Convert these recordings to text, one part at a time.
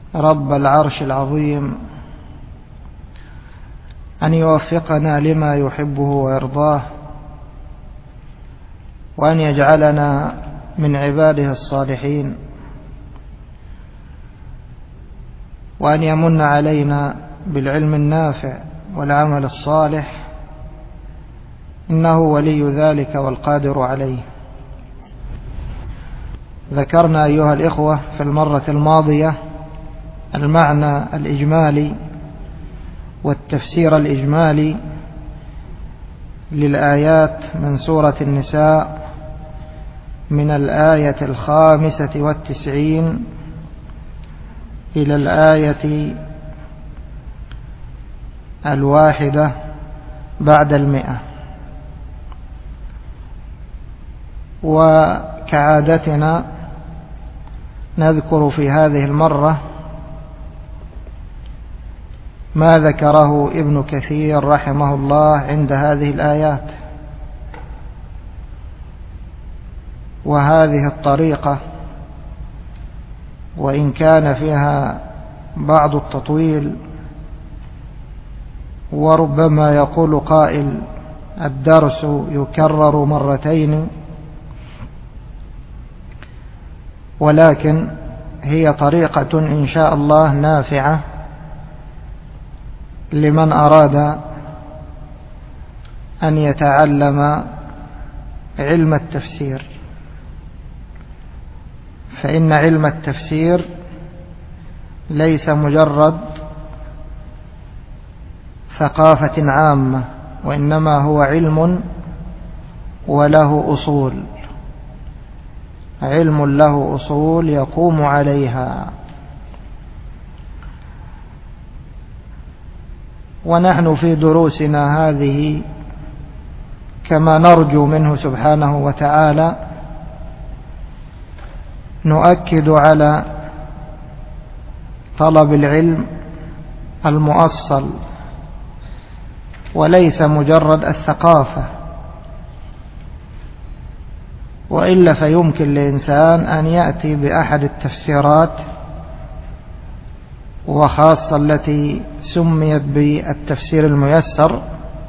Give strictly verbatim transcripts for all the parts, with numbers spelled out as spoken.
رب العرش العظيم أن يوفقنا لما يحبه ويرضاه، وأن يجعلنا من عباده الصالحين، وأن يمن علينا بالعلم النافع والعمل الصالح، إنه ولي ذلك والقادر عليه. ذكرنا أيها الإخوة في المرة الماضية المعنى الإجمالي والتفسير الإجمالي للآيات من سورة النساء من الآية الخامسة والتسعين إلى الآية الواحدة بعد المئة. وكعادتنا نذكر في هذه المرة ما ذكره ابن كثير رحمه الله عند هذه الآيات. وهذه الطريقة وإن كان فيها بعض التطويل، وربما يقول قائل الدرس يكرر مرتين، ولكن هي طريقة إن شاء الله نافعة لمن أراد أن يتعلم علم التفسير. فإن علم التفسير ليس مجرد ثقافة عامة، وإنما هو علم وله أصول، علم له أصول يقوم عليها. ونحن في دروسنا هذه كما نرجو منه سبحانه وتعالى نؤكد على طلب العلم المؤصل، وليس مجرد الثقافة، وإلا فيمكن لإنسان أن يأتي بأحد التفسيرات، وخاصة التي سميت بالتفسير الميسر،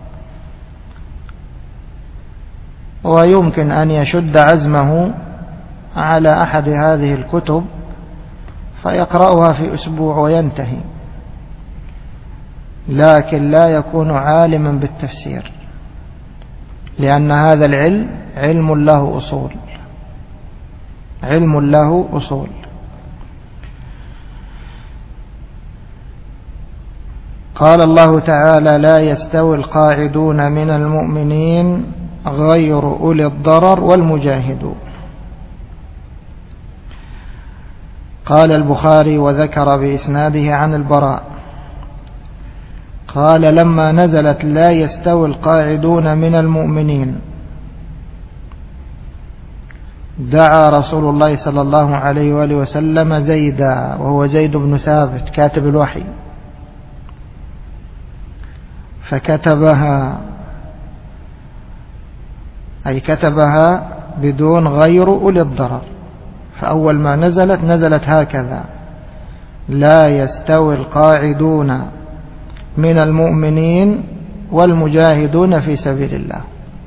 ويمكن أن يشد عزمه على أحد هذه الكتب فيقرأها في أسبوع وينتهي، لكن لا يكون عالما بالتفسير، لأن هذا العلم علم له أصول، علم له أصول. قال الله تعالى: لا يستوي القاعدون من المؤمنين غير أولي الضرر والمجاهدون. قال البخاري وذكر بإسناده عن البراء قال: لما نزلت لا يستوي القاعدون من المؤمنين دعا رسول الله صلى الله عليه وآله وسلم زيدا، وهو زيد بن ثابت كاتب الوحي، فكتبها، أي كتبها بدون غير أولي الضرر. فأول ما نزلت نزلت هكذا: لا يستوي القاعدون من المؤمنين والمجاهدون في سبيل الله.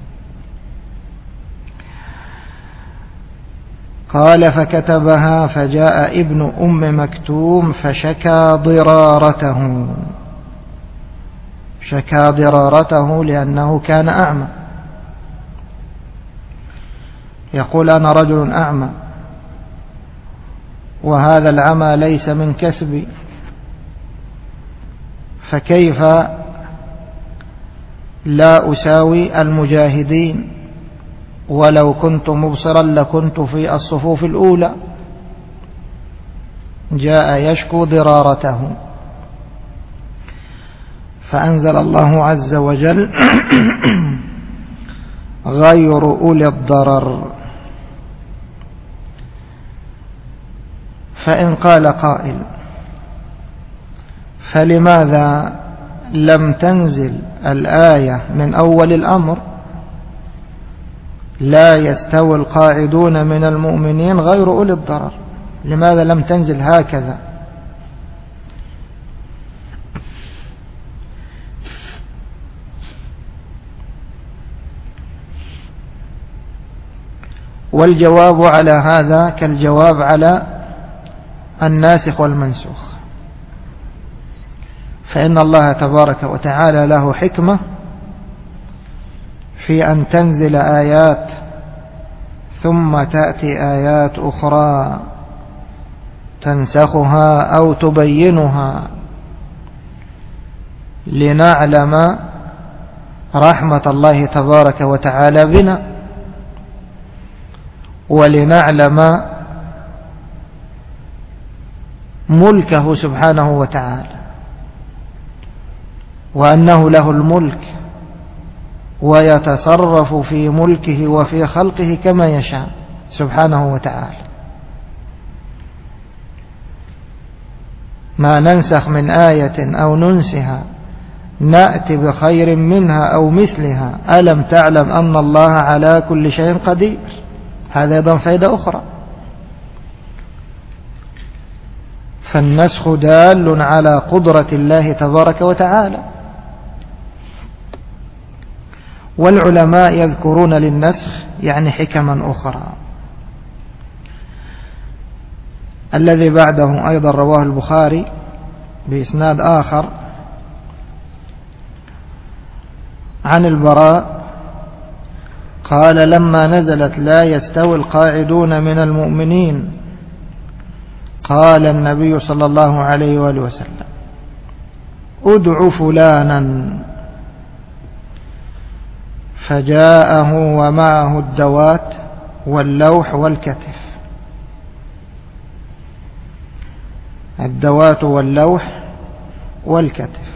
قال: فكتبها فجاء ابن أم مكتوم فشكى ضرارته، شكى ضرارته لأنه كان أعمى، يقول: أنا رجل أعمى، وهذا العمى ليس من كسبي، فكيف لا أساوي المجاهدين؟ ولو كنت مبصرا لكنت في الصفوف الأولى. جاء يشكو ضرارته، فأنزل الله عز وجل: غير أولي الضرر. فإن قال قائل: فلماذا لم تنزل الآية من أول الأمر لا يستوي القاعدون من المؤمنين غير أولي الضرر؟ لماذا لم تنزل هكذا؟ والجواب على هذا كالجواب على الناسخ والمنسوخ، فإن الله تبارك وتعالى له حكمة في أن تنزل آيات ثم تأتي آيات أخرى تنسخها أو تبينها، لنعلم رحمة الله تبارك وتعالى بنا، ولنعلم ملكه سبحانه وتعالى، وأنه له الملك ويتصرف في ملكه وفي خلقه كما يشاء سبحانه وتعالى. ما ننسخ من آية أو ننسها نأتي بخير منها أو مثلها، ألم تعلم أن الله على كل شيء قدير. هذا أيضا فائدة أخرى. فالنسخ دال على قدرة الله تبارك وتعالى. والعلماء يذكرون للنسخ يعني حكما أخرى. الذي بعده أيضا رواه البخاري بإسناد آخر عن البراء قال: لما نزلت لا يستوي القاعدون من المؤمنين، قال النبي صلى الله عليه وآله وسلم: ادع فلانا، فجاءه ومعه الدوات واللوح والكتف. الدوات واللوح والكتف،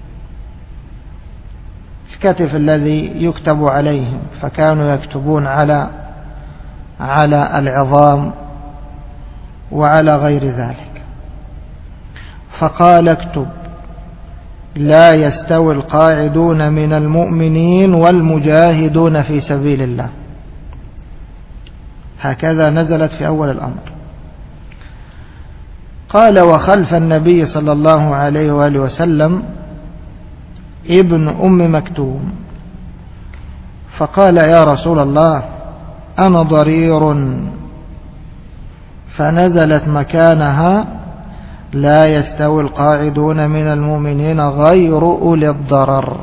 الكتف الذي يكتب عليهم، فكانوا يكتبون على على العظام وعلى غير ذلك. فقال: اكتب: لا يستوي القاعدون من المؤمنين والمجاهدون في سبيل الله. هكذا نزلت في أول الأمر. قال: وخلف النبي صلى الله عليه وآله وسلم ابن أم مكتوم، فقال: يا رسول الله، أنا ضرير. فنزلت مكانها: لا يستوي القاعدون من المؤمنين غير أولي الضرر،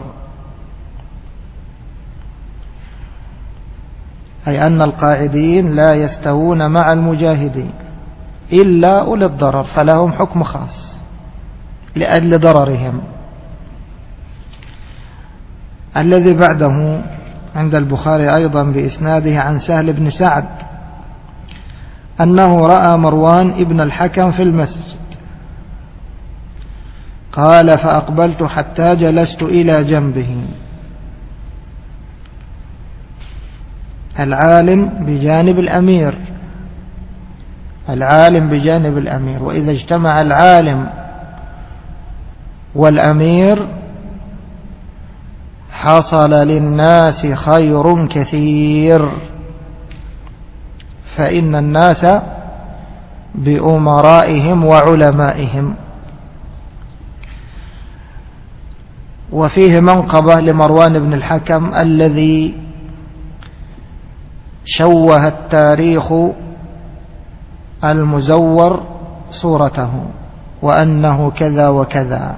أي أن القاعدين لا يستوون مع المجاهدين إلا أولي الضرر، فلهم حكم خاص لأجل ضررهم. الذي بعده عند البخاري أيضا بإسناده عن سهل بن سعد أنه رأى مروان ابن الحكم في المسجد، قال: فأقبلت حتى جلست إلى جنبه. العالم بجانب الأمير، العالم بجانب الأمير، وإذا اجتمع العالم والأمير حصل للناس خير كثير، فإن الناس بأمرائهم وعلمائهم. وفيه منقبة لمروان بن الحكم الذي شوه التاريخ المزور صورته، وأنه كذا وكذا.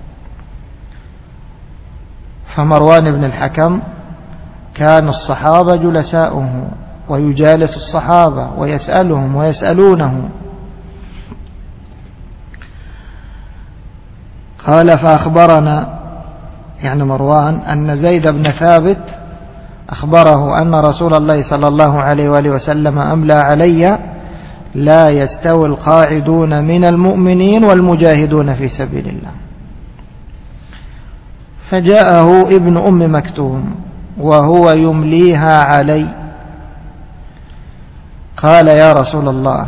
فمروان بن الحكم كان الصحابة جلساؤه، ويجالس الصحابة ويسألهم ويسألونه. قال: فأخبرنا، يعني مروان، أن زيد بن ثابت أخبره أن رسول الله صلى الله عليه وآله وسلم أملى علي: لا يستوي القاعدون من المؤمنين والمجاهدون في سبيل الله. فجاءه ابن أم مكتوم وهو يمليها علي، قال: يا رسول الله،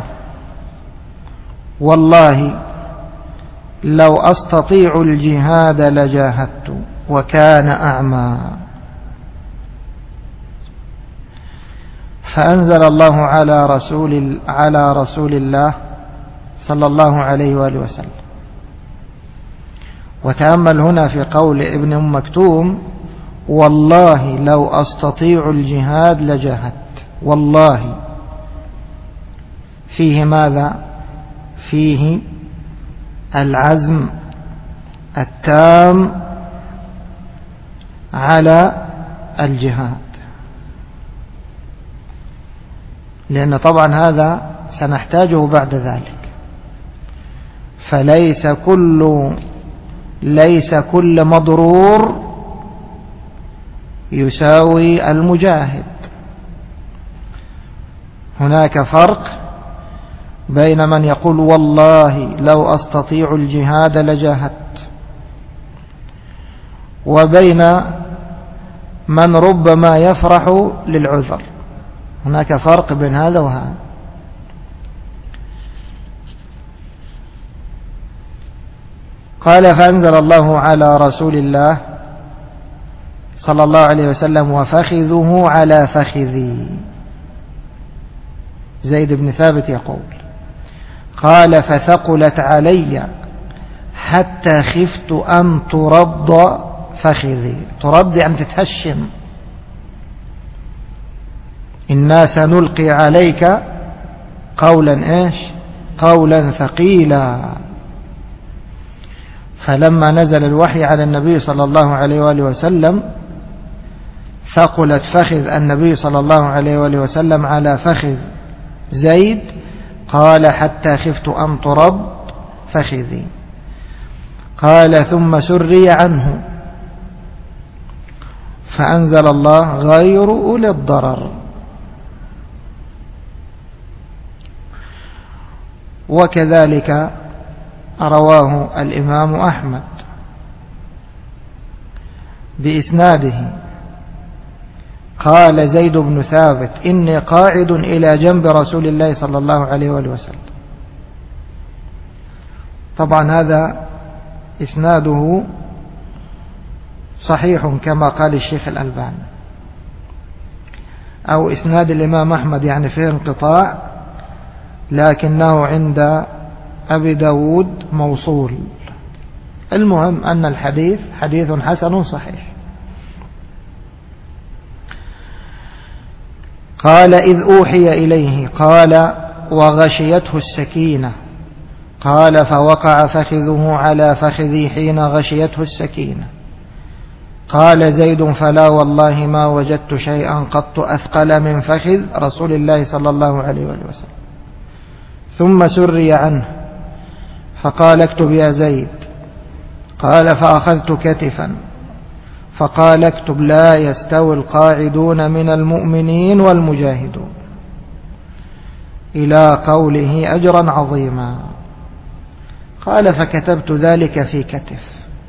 والله لو أستطيع الجهاد لجاهدت، وكان أعمى. فأنزل الله على رسول على رسول الله صلى الله عليه وآله وسلم. وتأمل هنا في قول ابن أم مكتوم: والله لو أستطيع الجهاد لجاهدت. والله فيه ماذا؟ فيه العزم التام على الجهاد، لأن طبعا هذا سنحتاجه بعد ذلك. فليس كل ليس كل مضرور يساوي المجاهد. هناك فرق بين من يقول والله لو أستطيع الجهاد لجاهدت، وبين من ربما يفرح للعذر. هناك فرق بين هذا وهذا. قال فأنزل الله على رسول الله صلى الله عليه وسلم وفخذه على فخذي. زيد بن ثابت يقول قال فثقلت علي حتى خفت أن ترد فخذي. ترد يعني تتهشم. إنا سنلقي عليك قولا إيش؟ قولا ثقيلا. فلما نزل الوحي على النبي صلى الله عليه وآله وسلم ثقلت فخذ النبي صلى الله عليه وآله وسلم على فخذ زيد. قال حتى خفت أن ترد فخذي. قال ثم سري عنه فأنزل الله غير أولي الضرر. وكذلك رواه الإمام أحمد بإسناده قال زيد بن ثابت إني قاعد إلى جنب رسول الله صلى الله عليه وآله وسلم. طبعا هذا إسناده صحيح كما قال الشيخ الألباني، أو إسناد الإمام أحمد يعني فيه انقطاع، لكنه عند أبي داود موصول. المهم أن الحديث حديث حسن صحيح. قال إذ أوحي إليه قال وغشيته السكينة. قال فوقع فخذه على فخذي حين غشيته السكينة. قال زيد فلا والله ما وجدت شيئا قط أثقل من فخذ رسول الله صلى الله عليه وسلم. ثم سري عنه فقال اكتب يا زيد. قال فأخذت كتفا فقال اكتب لا يستوي القاعدون من المؤمنين والمجاهدون إلى قوله أجرا عظيما. قال فكتبت ذلك في كتف.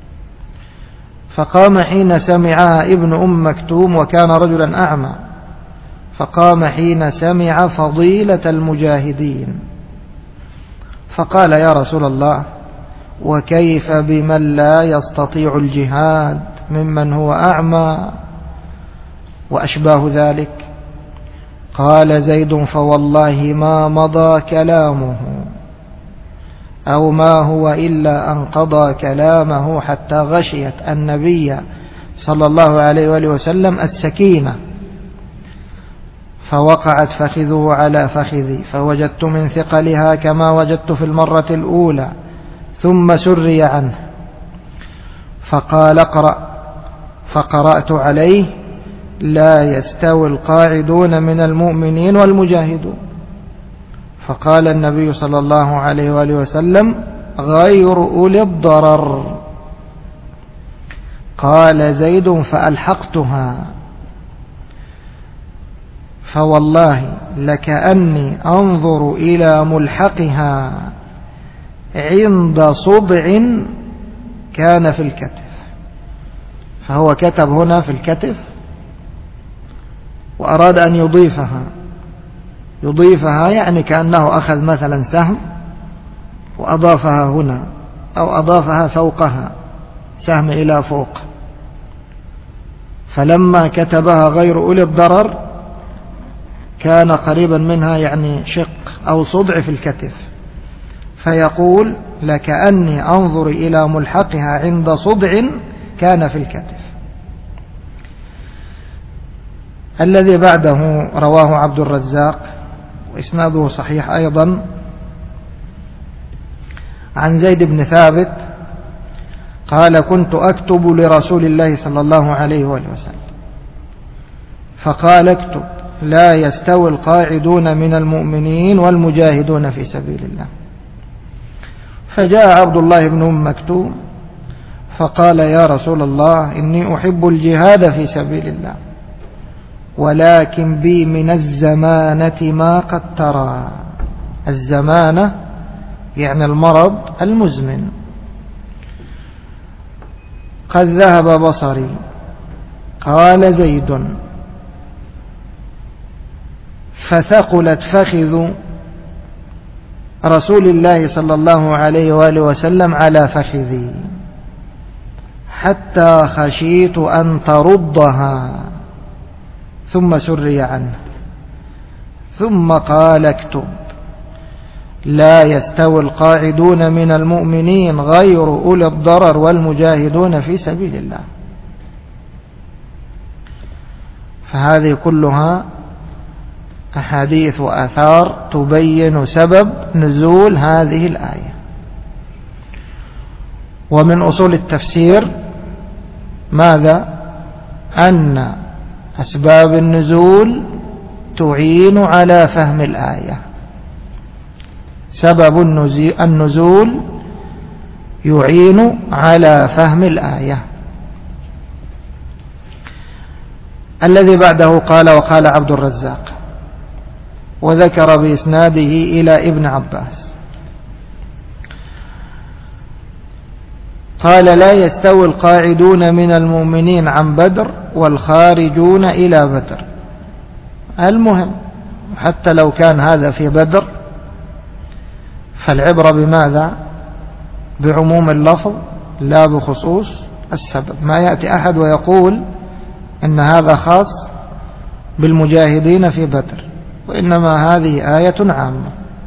فقام حين سمعها ابن أم مكتوم وكان رجلا أعمى، فقام حين سمع فضيلة المجاهدين فقال يا رسول الله وكيف بمن لا يستطيع الجهاد ممن هو أعمى وأشباه ذلك؟ قال زيد فوالله ما مضى كلامه أو ما هو إلا أن قضى كلامه حتى غشيت النبي صلى الله عليه وآله وسلم السكينة فوقعت فخذه على فخذي فوجدت من ثقلها كما وجدت في المرة الأولى. ثم سري عنه فقال اقرأ فقرأت عليه لا يستوي القاعدون من المؤمنين والمجاهدون. فقال النبي صلى الله عليه وآله وسلم غير أولي الضرر. قال زيد فألحقتها فوالله لكأني أنظر إلى ملحقها عند صدع كان في الكتف. فهو كتب هنا في الكتف وأراد أن يضيفها يضيفها يعني كأنه أخذ مثلا سهم وأضافها هنا أو أضافها فوقها سهم إلى فوق. فلما كتبها غير أولي الضرر كان قريبا منها يعني شق أو صدع في الكتف. فيقول لكأني أنظر إلى ملحقها عند صدع كان في الكتف. الذي بعده رواه عبد الرزاق وإسناده صحيح أيضا، عن زيد بن ثابت قال كنت أكتب لرسول الله صلى الله عليه وآله وسلم فقال اكتب لا يستوي القاعدون من المؤمنين والمجاهدون في سبيل الله. فجاء عبد الله بن أم مكتوم فقال يا رسول الله إني أحب الجهاد في سبيل الله ولكن بي من الزمانة ما قد ترى. الزمانة يعني المرض المزمن. قد ذهب بصري. قال زيد فثقلت فخذ رسول الله صلى الله عليه وآله وسلم على فخذي حتى خشيت أن تردها ثم سري عنه ثم قال اكتب لا يستوي القاعدون من المؤمنين غير أولي الضرر والمجاهدون في سبيل الله. فهذه كلها أحاديث وآثار تبين سبب نزول هذه الآية. ومن أصول التفسير ماذا؟ أن أسباب النزول تعين على فهم الآية. سبب النزول يعين على فهم الآية. الذي بعده قال وقال عبد الرزاق وذكر بإسناده إلى ابن عباس قال لا يستوي القاعدون من المؤمنين عن بدر والخارجون إلى بدر. المهم حتى لو كان هذا في بدر فالعبرة بماذا؟ بعموم اللفظ لا بخصوص السبب. ما يأتي أحد ويقول إن هذا خاص بالمجاهدين في بدر، وإنما هذه آية عامة.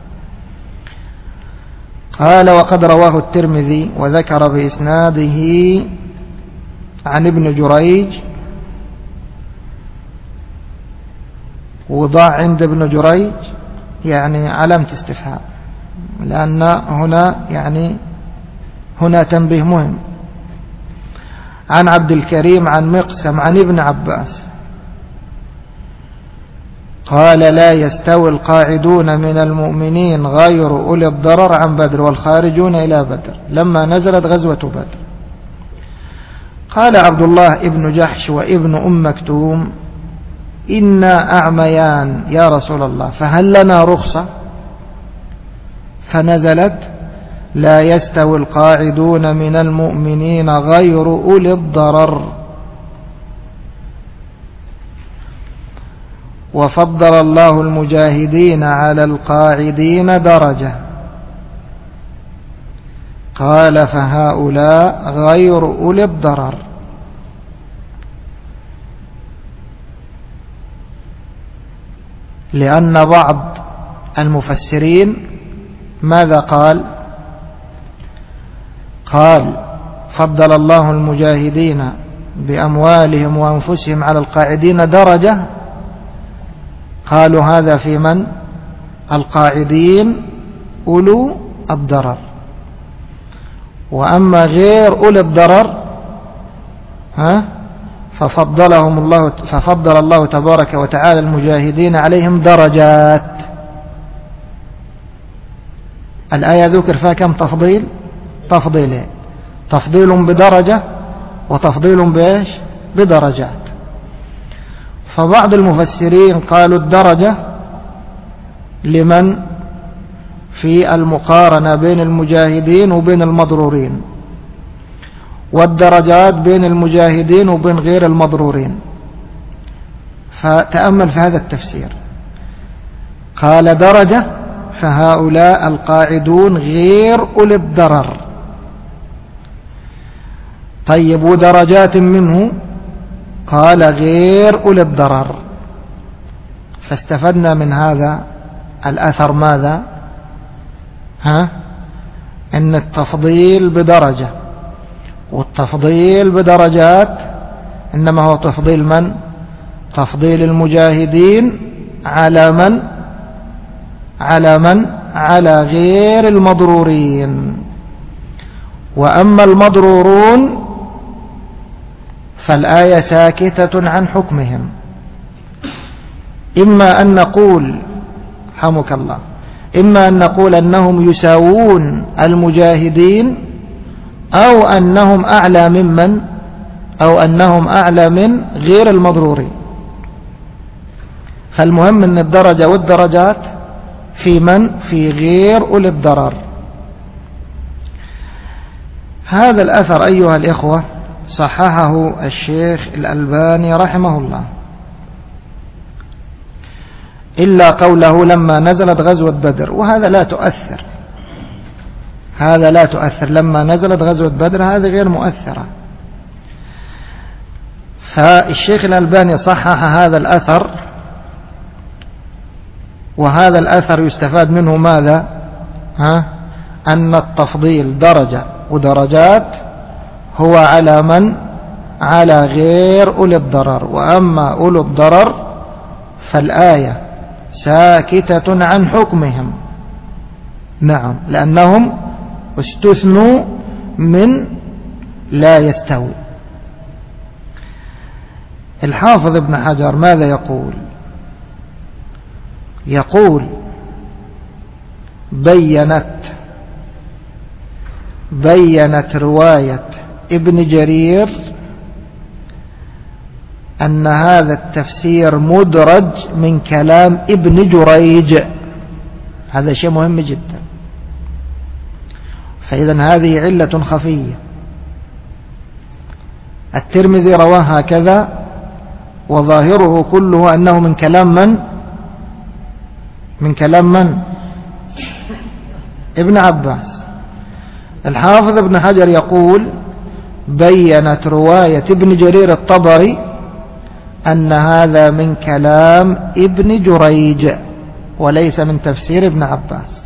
قال وقد رواه الترمذي وذكر بإسناده عن ابن جريج، وضع عند ابن جريج يعني علامة استفهام، لأن هنا يعني هنا تنبيه مهم. عن عبد الكريم عن مقسم عن ابن عباس قال لا يستوي القاعدون من المؤمنين غير أولي الضرر عن بدر والخارجون إلى بدر لما نزلت غزوة بدر. قال عبد الله ابن جحش وابن أم مكتوم إنا أعميان يا رسول الله فهل لنا رخصة؟ فنزلت لا يستوي القاعدون من المؤمنين غير أولي الضرر وفضل الله المجاهدين على القاعدين درجة. قال فهؤلاء غير أولي الضرر. لأن بعض المفسرين ماذا قال؟ قال فضل الله المجاهدين بأموالهم وأنفسهم على القاعدين درجة. قالوا هذا في من؟ القاعدين أولو الضرر. وأما غير أولي الضرر ها ففضلهم الله ففضل الله تبارك وتعالى المجاهدين عليهم درجات. الآية ذكر فيها كم تفضيل؟ تفضيلين، تفضيل بدرجة وتفضيل بإيش؟ بدرجات. فبعض المفسرين قالوا الدرجة لمن في المقارنة بين المجاهدين وبين المضرورين، والدرجات بين المجاهدين وبين غير المضرورين. فتأمل في هذا التفسير. قال درجة فهؤلاء القاعدون غير أولي الضرر. طيب ودرجات منه؟ قال غير أولي الضرر. فاستفدنا من هذا الأثر ماذا؟ ها؟ أن التفضيل بدرجة والتفضيل بدرجات إنما هو تفضيل من؟ تفضيل المجاهدين على من؟ على من؟ على غير المضرورين. وأما المضرورون فالآية ساكتة عن حكمهم. إما أن نقول حمك الله إما أن نقول أنهم يساوون المجاهدين، أو أنهم أعلى ممن أو أنهم أعلى من غير المضرورين. فالمهم أن الدرجة والدرجات في من؟ في غير أولي الضرر. هذا الأثر أيها الإخوة صححه الشيخ الألباني رحمه الله، إلا قوله لما نزلت غزوة بدر، وهذا لا تؤثر هذا لا تؤثر لما نزلت غزوة بدر هذه غير مؤثرة. فالشيخ الألباني صحح هذا الأثر، وهذا الأثر يستفاد منه ماذا؟ ها؟ أن التفضيل درجة ودرجات هو على من؟ على غير أولي الضرر. وأما أولي الضرر فالآية ساكتة عن حكمهم. نعم، لأنهم استثنوا من لا يستوي. الحافظ ابن حجر ماذا يقول؟ يقول بينت بينت رواية ابن جرير أن هذا التفسير مدرج من كلام ابن جريج. هذا شيء مهم جدا. فإذا هذه علة خفية. الترمذي رواه هكذا وظاهره كله أنه من كلام من؟ من كلام من؟ ابن عباس. الحافظ ابن حجر يقول بينت رواية ابن جرير الطبري أن هذا من كلام ابن جريج وليس من تفسير ابن عباس،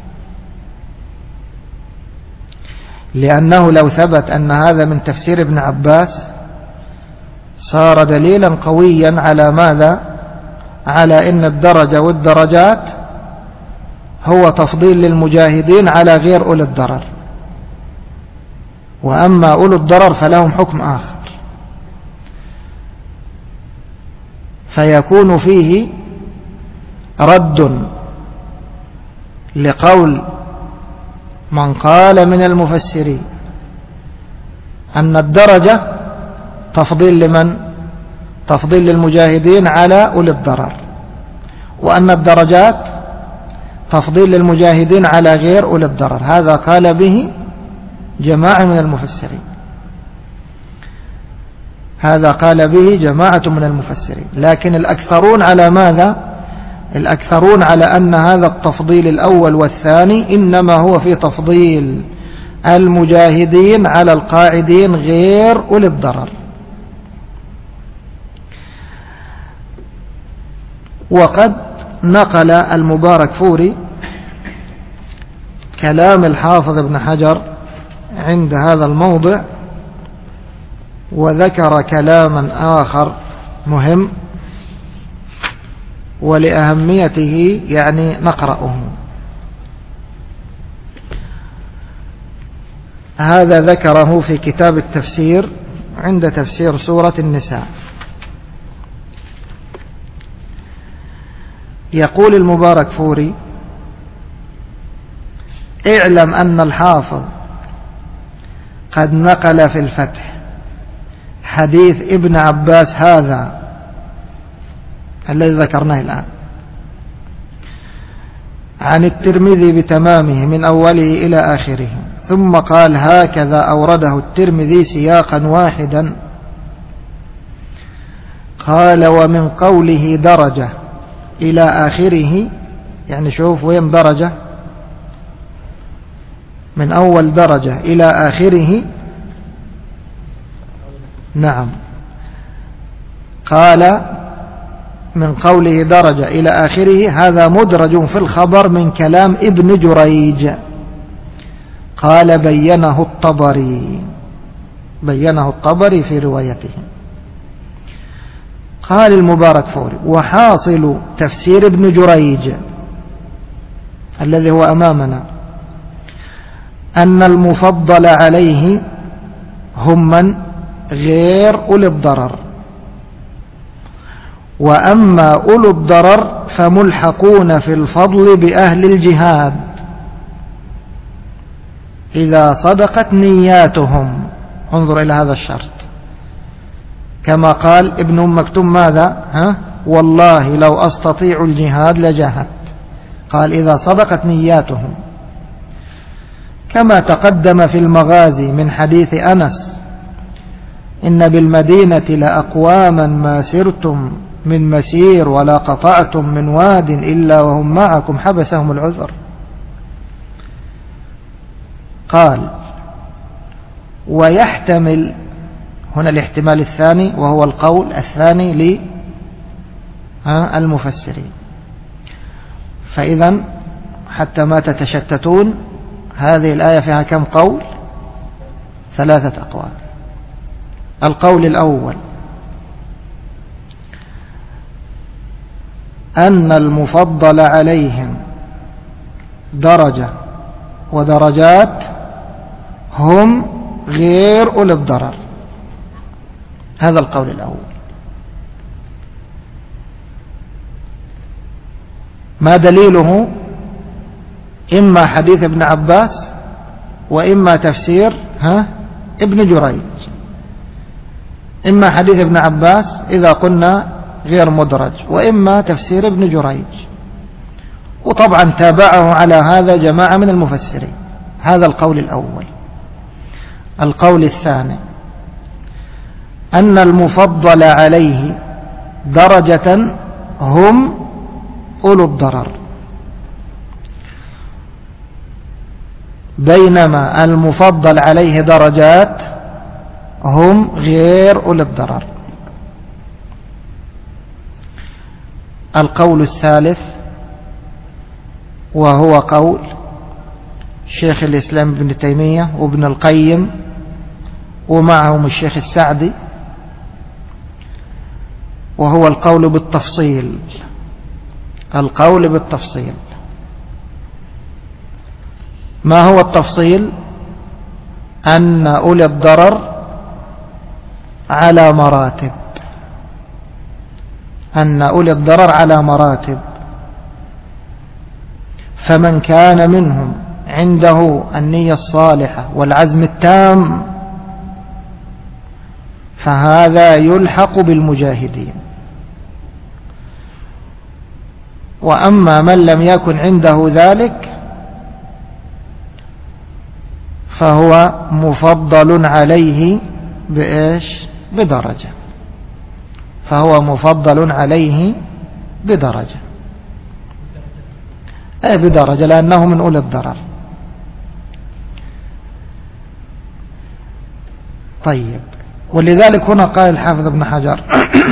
لأنه لو ثبت أن هذا من تفسير ابن عباس صار دليلا قويا على ماذا؟ على أن الدرجة والدرجات هو تفضيل للمجاهدين على غير أولي الضرر، وأما أولي الضرر فلهم حكم آخر. فيكون فيه رد لقول من قال من المفسرين أن الدرجة تفضيل لمن؟ تفضيل للمجاهدين على أولي الضرر، وأن الدرجات تفضيل للمجاهدين على غير أولي الضرر. هذا قال به جماعة من المفسرين هذا قال به جماعة من المفسرين لكن الأكثرون على ماذا؟ الأكثرون على أن هذا التفضيل الأول والثاني إنما هو في تفضيل المجاهدين على القاعدين غير أولي الضرر. وقد نقل المبارك فوري كلام الحافظ ابن حجر عند هذا الموضع، وذكر كلاما آخر مهم ولأهميته يعني نقرأه. هذا ذكره في كتاب التفسير عند تفسير سورة النساء. يقول المبارك فوري اعلم أن الحافظ قد نقل في الفتح حديث ابن عباس هذا الذي ذكرناه الآن عن الترمذي بتمامه من أوله إلى آخره، ثم قال هكذا أورده الترمذي سياقا واحدا. قال ومن قوله درجة إلى آخره، يعني شوف وين درجة، من أول درجة إلى آخره. نعم، قال من قوله درجة إلى آخره هذا مدرج في الخبر من كلام ابن جريج. قال بينه الطبري بينه الطبري في روايته. قال المبارك فوري وحاصل تفسير ابن جريج الذي هو أمامنا، أن المفضل عليه هم من غير أولي الضرر، وأما أولو الضرر فملحقون في الفضل بأهل الجهاد إذا صدقت نياتهم. انظر إلى هذا الشرط، كما قال ابن أم مكتوم ماذا؟ ها؟ والله لو أستطيع الجهاد لجاهدت. قال إذا صدقت نياتهم، كما تقدم في المغازي من حديث أنس: إن بالمدينة لأقواما ما سرتم من مسير ولا قطعتم من واد إلا وهم معكم حبسهم العذر. قال ويحتمل هنا الاحتمال الثاني، وهو القول الثاني للمفسرين. فإذا حتى ما تتشتتون، هذه الآية فيها كم قول؟ ثلاثة أقوال. القول الأول أن المفضل عليهم درجة ودرجات هم غير أولي الضرر، هذا القول الأول. ما دليله؟ إما حديث ابن عباس، وإما تفسير ها ابن جريج. إما حديث ابن عباس إذا قلنا غير مدرج، وإما تفسير ابن جريج، وطبعا تابعه على هذا جماعة من المفسرين. هذا القول الأول. القول الثاني أن المفضل عليه درجة هم أولو الضرر، بينما المفضل عليه درجات هم غير أولي الضرر. القول الثالث وهو قول شيخ الإسلام ابن تيمية وابن القيم ومعهم الشيخ السعدي، وهو القول بالتفصيل. القول بالتفصيل، ما هو التفصيل؟ أن أولي الضرر على مراتب، أن أولي الضرر على مراتب، فمن كان منهم عنده النية الصالحة والعزم التام فهذا يلحق بالمجاهدين، وأما من لم يكن عنده ذلك فهو مفضل عليه بإيش؟ بدرجة، فهو مفضل عليه بدرجة، أي بدرجة، لأنه من أولي الضرر. طيب، ولذلك هنا قال الحافظ ابن حجر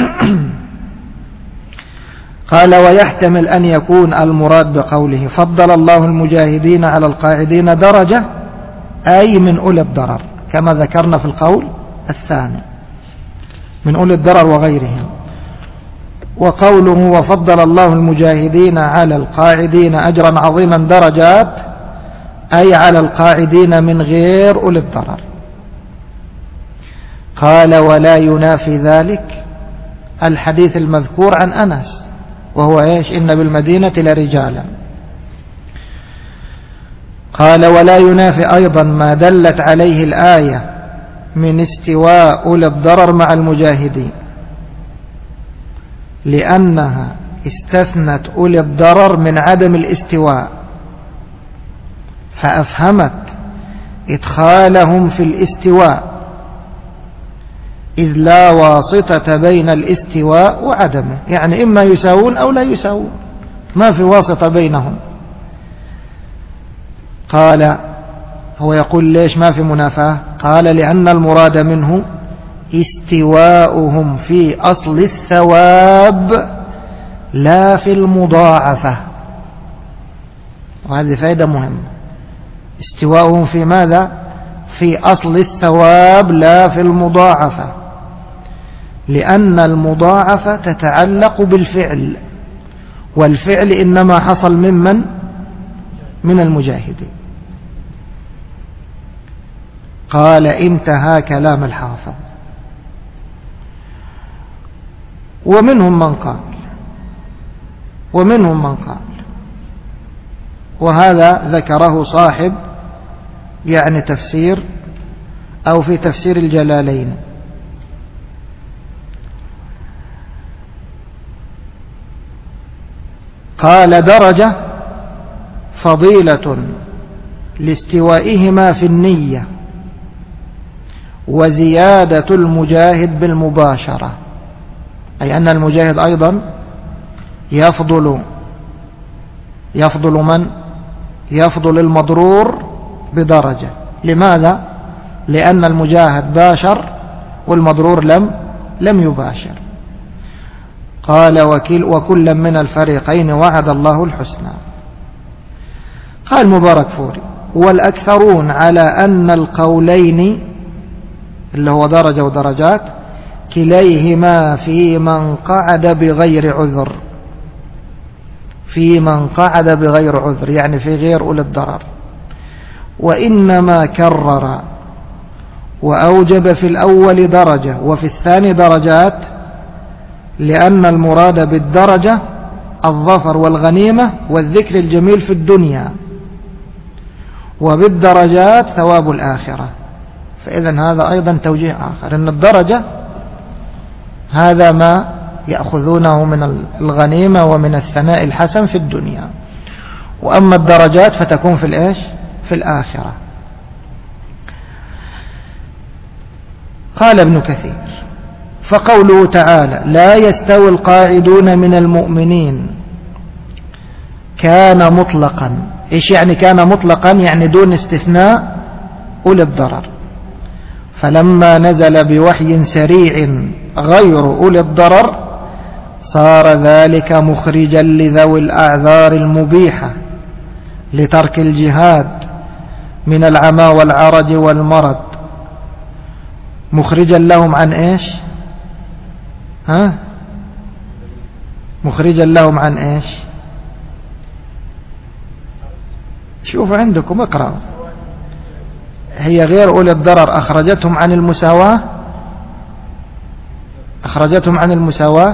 قال ويحتمل أن يكون المراد بقوله فضل الله المجاهدين على القاعدين درجة أي من أولي الضرر، كما ذكرنا في القول الثاني من أولي الضرر وغيرهم. وقوله وفضل الله المجاهدين على القاعدين أجرا عظيما درجات أي على القاعدين من غير أولي الضرر. قال ولا ينافي ذلك الحديث المذكور عن أنس، وهو إيش؟ إن بالمدينة لرجالا. قال ولا ينافي أيضا ما دلت عليه الآية من استواء أولي الضرر مع المجاهدين، لأنها استثنت أولي الضرر من عدم الاستواء، فأفهمت إدخالهم في الاستواء، إذ لا واسطة بين الاستواء وعدمه، يعني إما يساوون أو لا يساوون، ما في واسطة بينهم. قال هو يقول ليش ما في منافاة؟ قال لأن المراد منه استواؤهم في أصل الثواب لا في المضاعفة، وهذه فائدة مهمة. استواؤهم في ماذا؟ في أصل الثواب لا في المضاعفة، لأن المضاعفة تتعلق بالفعل، والفعل إنما حصل ممن؟ من المجاهدين. قال انتهى كلام الحافظ. ومنهم من قال ومنهم من قال وهذا ذكره صاحب يعني تفسير أو في تفسير الجلالين، قال درجة فضيلة لاستوائهما في النية وزيادة المجاهد بالمباشرة، أي أن المجاهد أيضا يفضل يفضل من يفضل المضرور بدرجة. لماذا؟ لأن المجاهد باشر والمضرور لم لم يباشر. قال وكل وكلا من الفريقين وعد الله الحسنى. قال مبارك فوري والأكثرون على أن القولين اللي هو درجة ودرجات كليهما في من قعد بغير عذر، في من قعد بغير عذر يعني في غير أولي الضرر، وإنما كرر وأوجب في الأول درجة وفي الثاني درجات لأن المراد بالدرجة الظفر والغنيمة والذكر الجميل في الدنيا، وبالدرجات ثواب الآخرة. فإذن هذا أيضا توجيه آخر، أن الدرجة هذا ما يأخذونه من الغنيمة ومن الثناء الحسن في الدنيا، وأما الدرجات فتكون في الإيش؟ في الآخرة. قال ابن كثير فقوله تعالى لا يستوي القاعدون من المؤمنين كان مطلقا. إيش يعني كان مطلقا؟ يعني دون استثناء أولي الضرر، فلما نزل بوحي سريع غير أولي الضرر صار ذلك مخرجا لذوي الأعذار المبيحة لترك الجهاد من العمى والعرج والمرض، مخرجا لهم عن إيش؟ ها؟ مخرجا لهم عن إيش؟ شوفوا عندكم اقرأوا. هي غير أولي الضرر أخرجتهم عن المساواة، أخرجتهم عن المساواة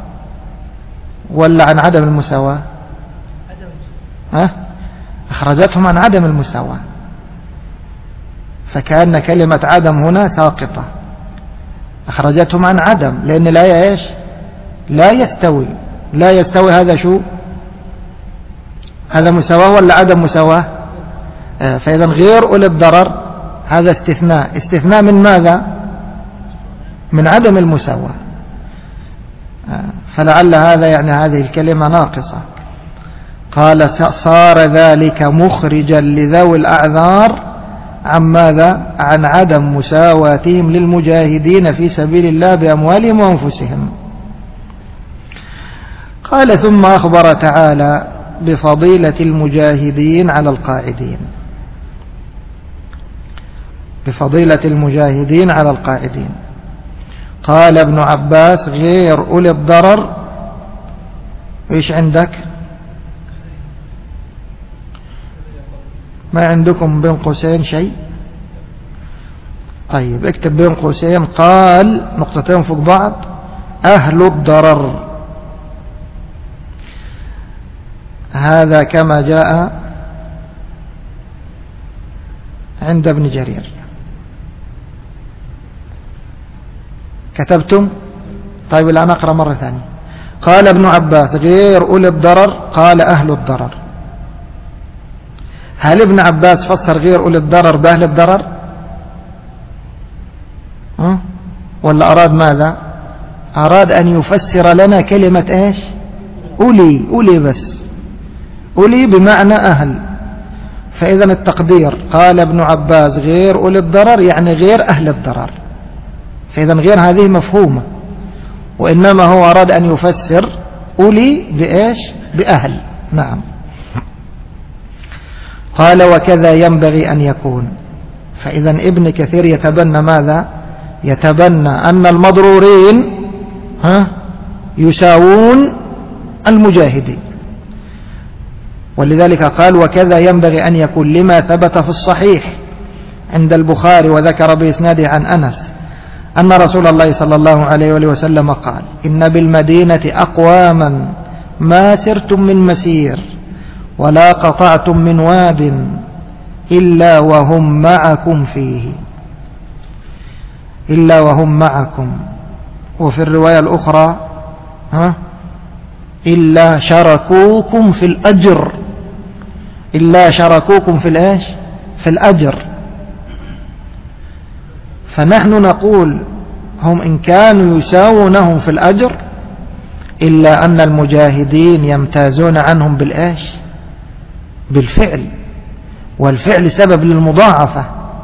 ولا عن عدم المساواة؟ ها؟ أخرجتهم عن عدم المساواة، فكأن كلمة عدم هنا ساقطة. أخرجتهم عن عدم لأن لا إيش؟ لا يستوي. لا يستوي هذا شو؟ هذا مساواة ولا عدم مساواة؟ آه فإذا غير أولي الضرر هذا استثناء. استثناء من ماذا؟ من عدم المساواة. آه فلعل هذا يعني هذه الكلمة ناقصة. قال صار ذلك مخرجا لذوي الأعذار عن ماذا؟ عن عدم مساواتهم للمجاهدين في سبيل الله بأموالهم وأنفسهم. قال ثم أخبر تعالى بفضيلة المجاهدين على القاعدين، بفضيلة المجاهدين على القاعدين. قال ابن عباس غير أولي الضرر. إيش عندك؟ ما عندكم بين قوسين شيء؟ طيب اكتب بين قوسين قال نقطتين فوق بعض أهل الضرر. هذا كما جاء عند ابن جرير. كتبتم؟ طيب الآن أقرأ مرة ثانية. قال ابن عباس غير أولي الضرر قال أهل الضرر. هل ابن عباس فسر غير أولي الضرر بأهل الضرر ها؟ ولا أراد ماذا؟ أراد أن يفسر لنا كلمة إيش؟ أولي. أولي بس، أولي بمعنى أهل. فإذا التقدير قال ابن عباس غير أولي الضرر يعني غير أهل الضرر، فإذا غير هذه مفهومة، وإنما هو أراد أن يفسر أولي بإيش؟ بأهل. نعم. قال وكذا ينبغي أن يكون. فإذا ابن كثير يتبنى ماذا؟ يتبنى أن المضرورين ها يساوون المجاهدين، ولذلك قال وكذا ينبغي أن يكون لما ثبت في الصحيح عند البخاري وذكر بإسناده عن أنس أن رسول الله صلى الله عليه وآله وسلم قال إن بالمدينة أقواما ما سرتم من مسير ولا قطعتم من واد إلا وهم معكم فيه، إلا وهم معكم. وفي الرواية الأخرى ها إلا شركوكم في الأجر، إلا شركوكم في الإيش؟ في الأجر. فنحن نقول هم إن كانوا يساوونهم في الأجر إلا أن المجاهدين يمتازون عنهم بالإيش؟ بالفعل، والفعل سبب للمضاعفة.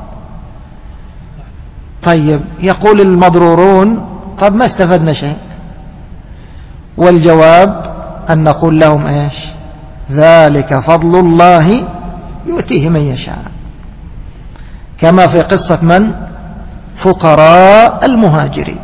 طيب يقول المضرورون طب ما استفدنا شيء، والجواب أن نقول لهم إيش؟ ذلك فضل الله يؤتيه من يشاء، كما في قصة من؟ فقراء المهاجرين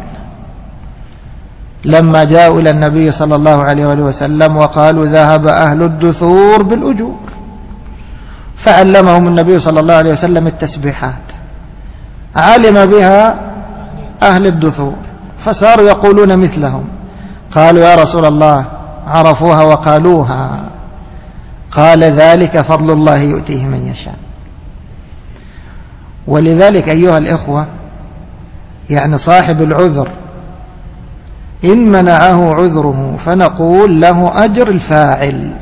لما جاءوا إلى النبي صلى الله عليه وآله وسلم وقالوا ذهب أهل الدثور بالأجور، فعلمهم النبي صلى الله عليه وسلم التسبيحات، علم بها أهل الدثور فصاروا يقولون مثلهم، قالوا يا رسول الله عرفوها وقالوها، قال ذلك فضل الله يؤتيه من يشاء. ولذلك أيها الإخوة يعني صاحب العذر إن منعه عذره فنقول له أجر الفاعل،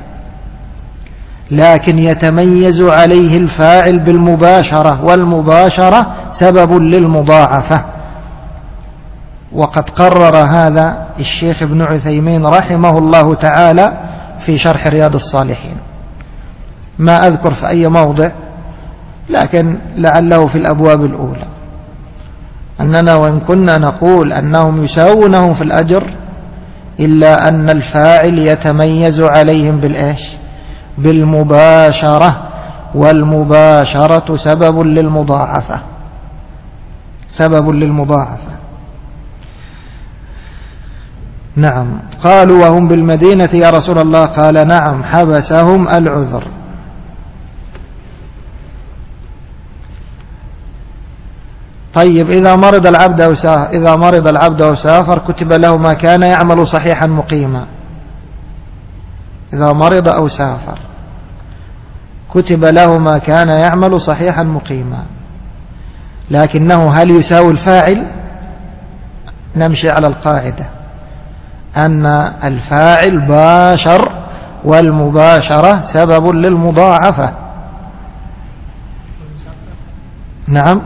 لكن يتميز عليه الفاعل بالمباشرة، والمباشرة سبب للمضاعفة. وقد قرر هذا الشيخ ابن عثيمين رحمه الله تعالى في شرح رياض الصالحين، ما أذكر في أي موضع لكن لعله في الأبواب الأولى، أننا وإن كنا نقول أنهم يساوونهم في الأجر إلا أن الفاعل يتميز عليهم بالإيش؟ بالمباشرة، والمباشرة سبب للمضاعفة، سبب للمضاعفة. نعم. قالوا وهم بالمدينة يا رسول الله، قال نعم حبسهم العذر. طيب إذا مرض العبد أو سافر، إذا مرض العبد أو سافر كتب له ما كان يعمل صحيحا مقيما. إذا مرض أو سافر كتب له ما كان يعمل صحيحا مقيما، لكنه هل يساوي الفاعل؟ نمشي على القاعدة أن الفاعل باشر، والمباشرة سبب للمضاعفة. نعم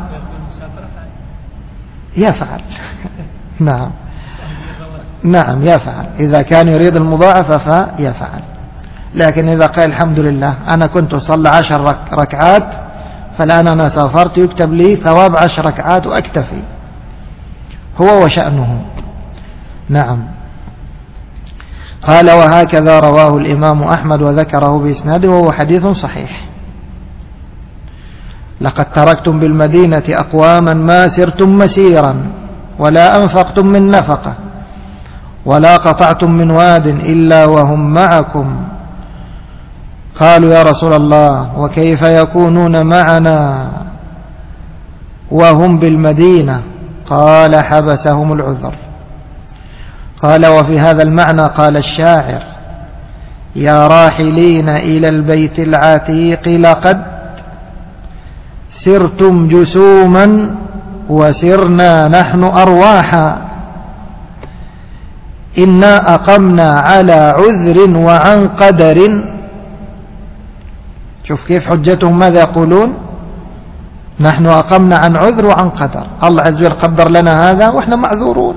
يفعل نعم نعم يفعل، إذا كان يريد المضاعفة فيفعل. لكن إذا قال الحمد لله أنا كنت أصلي عشر ركعات فالآن أنا سافرت يكتب لي ثواب عشر ركعات وأكتفي، هو وشأنه. نعم. قال وهكذا رواه الإمام أحمد وذكره بإسناده وهو حديث صحيح. لقد تركتم بالمدينة أقواما ما سرتم مسيرا ولا أنفقتم من نفقة ولا قطعتم من واد إلا وهم معكم. قالوا يا رسول الله وكيف يكونون معنا وهم بالمدينة؟ قال حبسهم العذر. قال وفي هذا المعنى قال الشاعر يا راحلين إلى البيت العتيق لقد سرتم جسوما وسرنا نحن أرواحا، إنا أقمنا على عذر وعن قدر. شوف كيف حجتهم ماذا يقولون؟ نحن أقمنا عن عذر وعن قدر، الله عز وجل قدر لنا هذا وإحنا معذورون.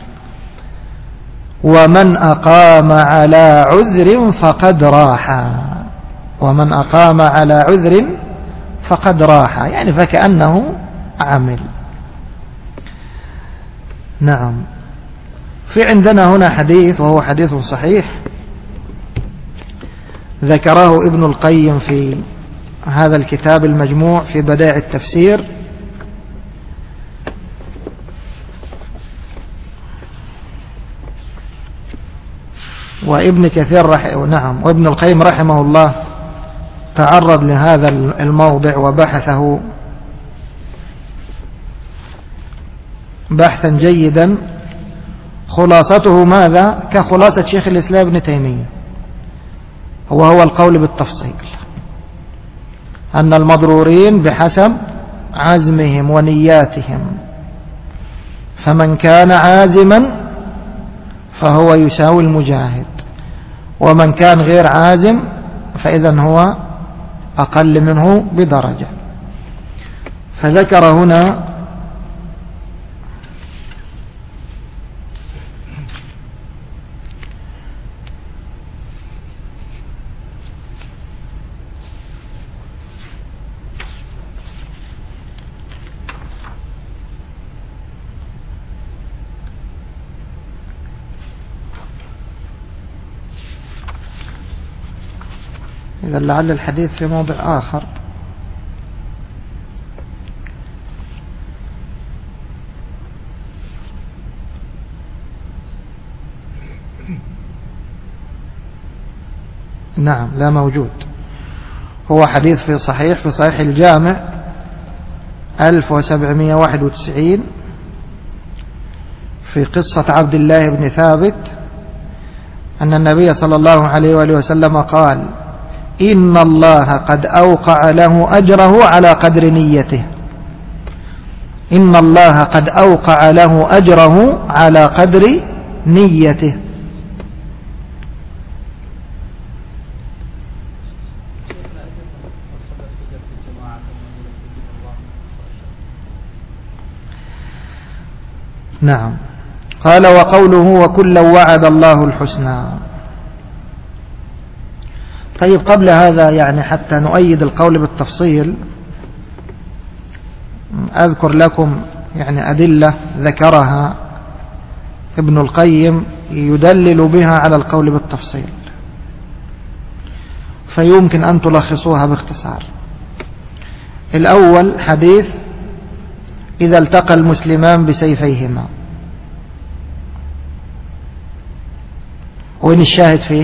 ومن أقام على عذر فقد راح، ومن أقام على عذر فقد راح، يعني فكأنه عمل. نعم. في عندنا هنا حديث وهو حديث صحيح ذكره ابن القيم في هذا الكتاب المجموع في بدائع التفسير، وابن كثير رح... نعم وابن القيم رحمه الله تعرض لهذا الموضع وبحثه بحثا جيدا، خلاصته ماذا؟ كخلاصة شيخ الإسلام ابن تيمية، هو هو القول بالتفصيل أن المضرورين بحسب عزمهم ونياتهم، فمن كان عازما فهو يساوي المجاهد، ومن كان غير عازم فإذن هو أقل منه بدرجة. فذكر هنا إذا لعل الحديث في موضع آخر. نعم لا موجود، هو حديث في صحيح في صحيح الجامع ألف وسبعمائة وواحد وتسعين في قصة عبد الله بن ثابت أن النبي صلى الله عليه وآله وسلم قال: إن الله قد أوقع له أجره على قدر نيته. إن الله قد أوقع له أجره على قدر نيته. نعم. قال: وقوله وكلا وعد الله الحسنى. طيب قبل هذا يعني حتى نؤيد القول بالتفصيل أذكر لكم يعني أدلة ذكرها ابن القيم يدلل بها على القول بالتفصيل، فيمكن أن تلخصوها باختصار. الأول حديث إذا التقى المسلمان بسيفيهما، وين الشاهد فيه؟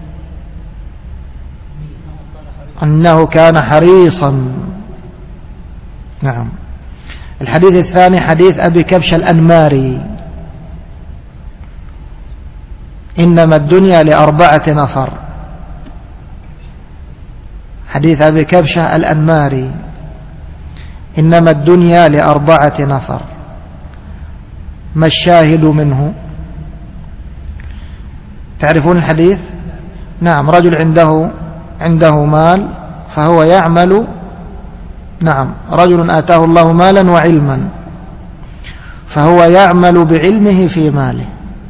أنه كان حريصا. نعم. الحديث الثاني حديث أبي كبش الأنماري: إنما الدنيا لأربعة نفر. حديث أبي كبش الأنماري: إنما الدنيا لأربعة نفر. ما الشاهد منه؟ تعرفون الحديث؟ نعم. رجل عنده عنده مال فهو يعمل. نعم. رجل آتاه الله مالا وعلما فهو يعمل بعلمه في ماله،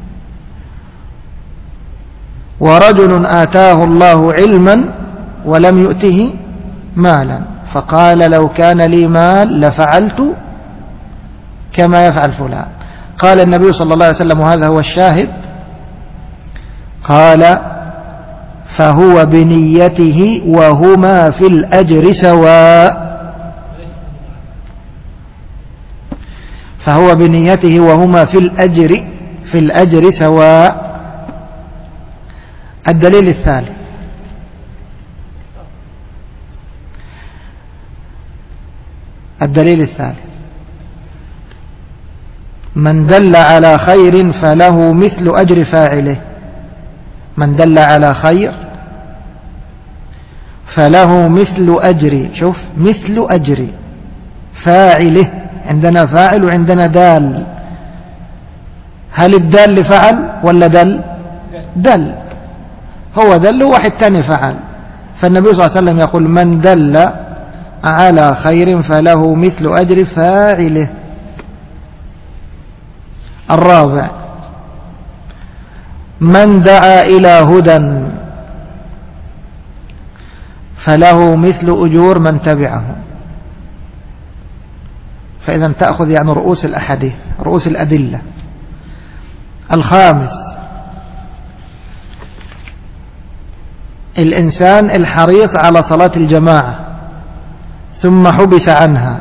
ورجل آتاه الله علما ولم يؤته مالا فقال لو كان لي مال لفعلت كما يفعل فلان. قال النبي صلى الله عليه وسلم وهذا هو الشاهد، قال: فهو بنيته وهما في الأجر سواء. فهو بنيته وهما في الأجر في الأجر سواء. الدليل الثالث الدليل الثالث من دل على خير فله مثل أجر فاعله. من دل على خير فله مثل أجر، شوف، مثل أجر فاعله. عندنا فاعل وعندنا دال. هل الدال لفعل ولا دل؟ دل. هو دل وواحد تاني فعل. فالنبي صلى الله عليه وسلم يقول: من دل على خير فله مثل أجر فاعله. الرابع: من دعا إلى هدى فله مثل أجور من تبعه. فإذا تأخذ يعني رؤوس الأحاديث، رؤوس الأدلة. الخامس: الإنسان الحريص على صلاة الجماعة ثم حبس عنها،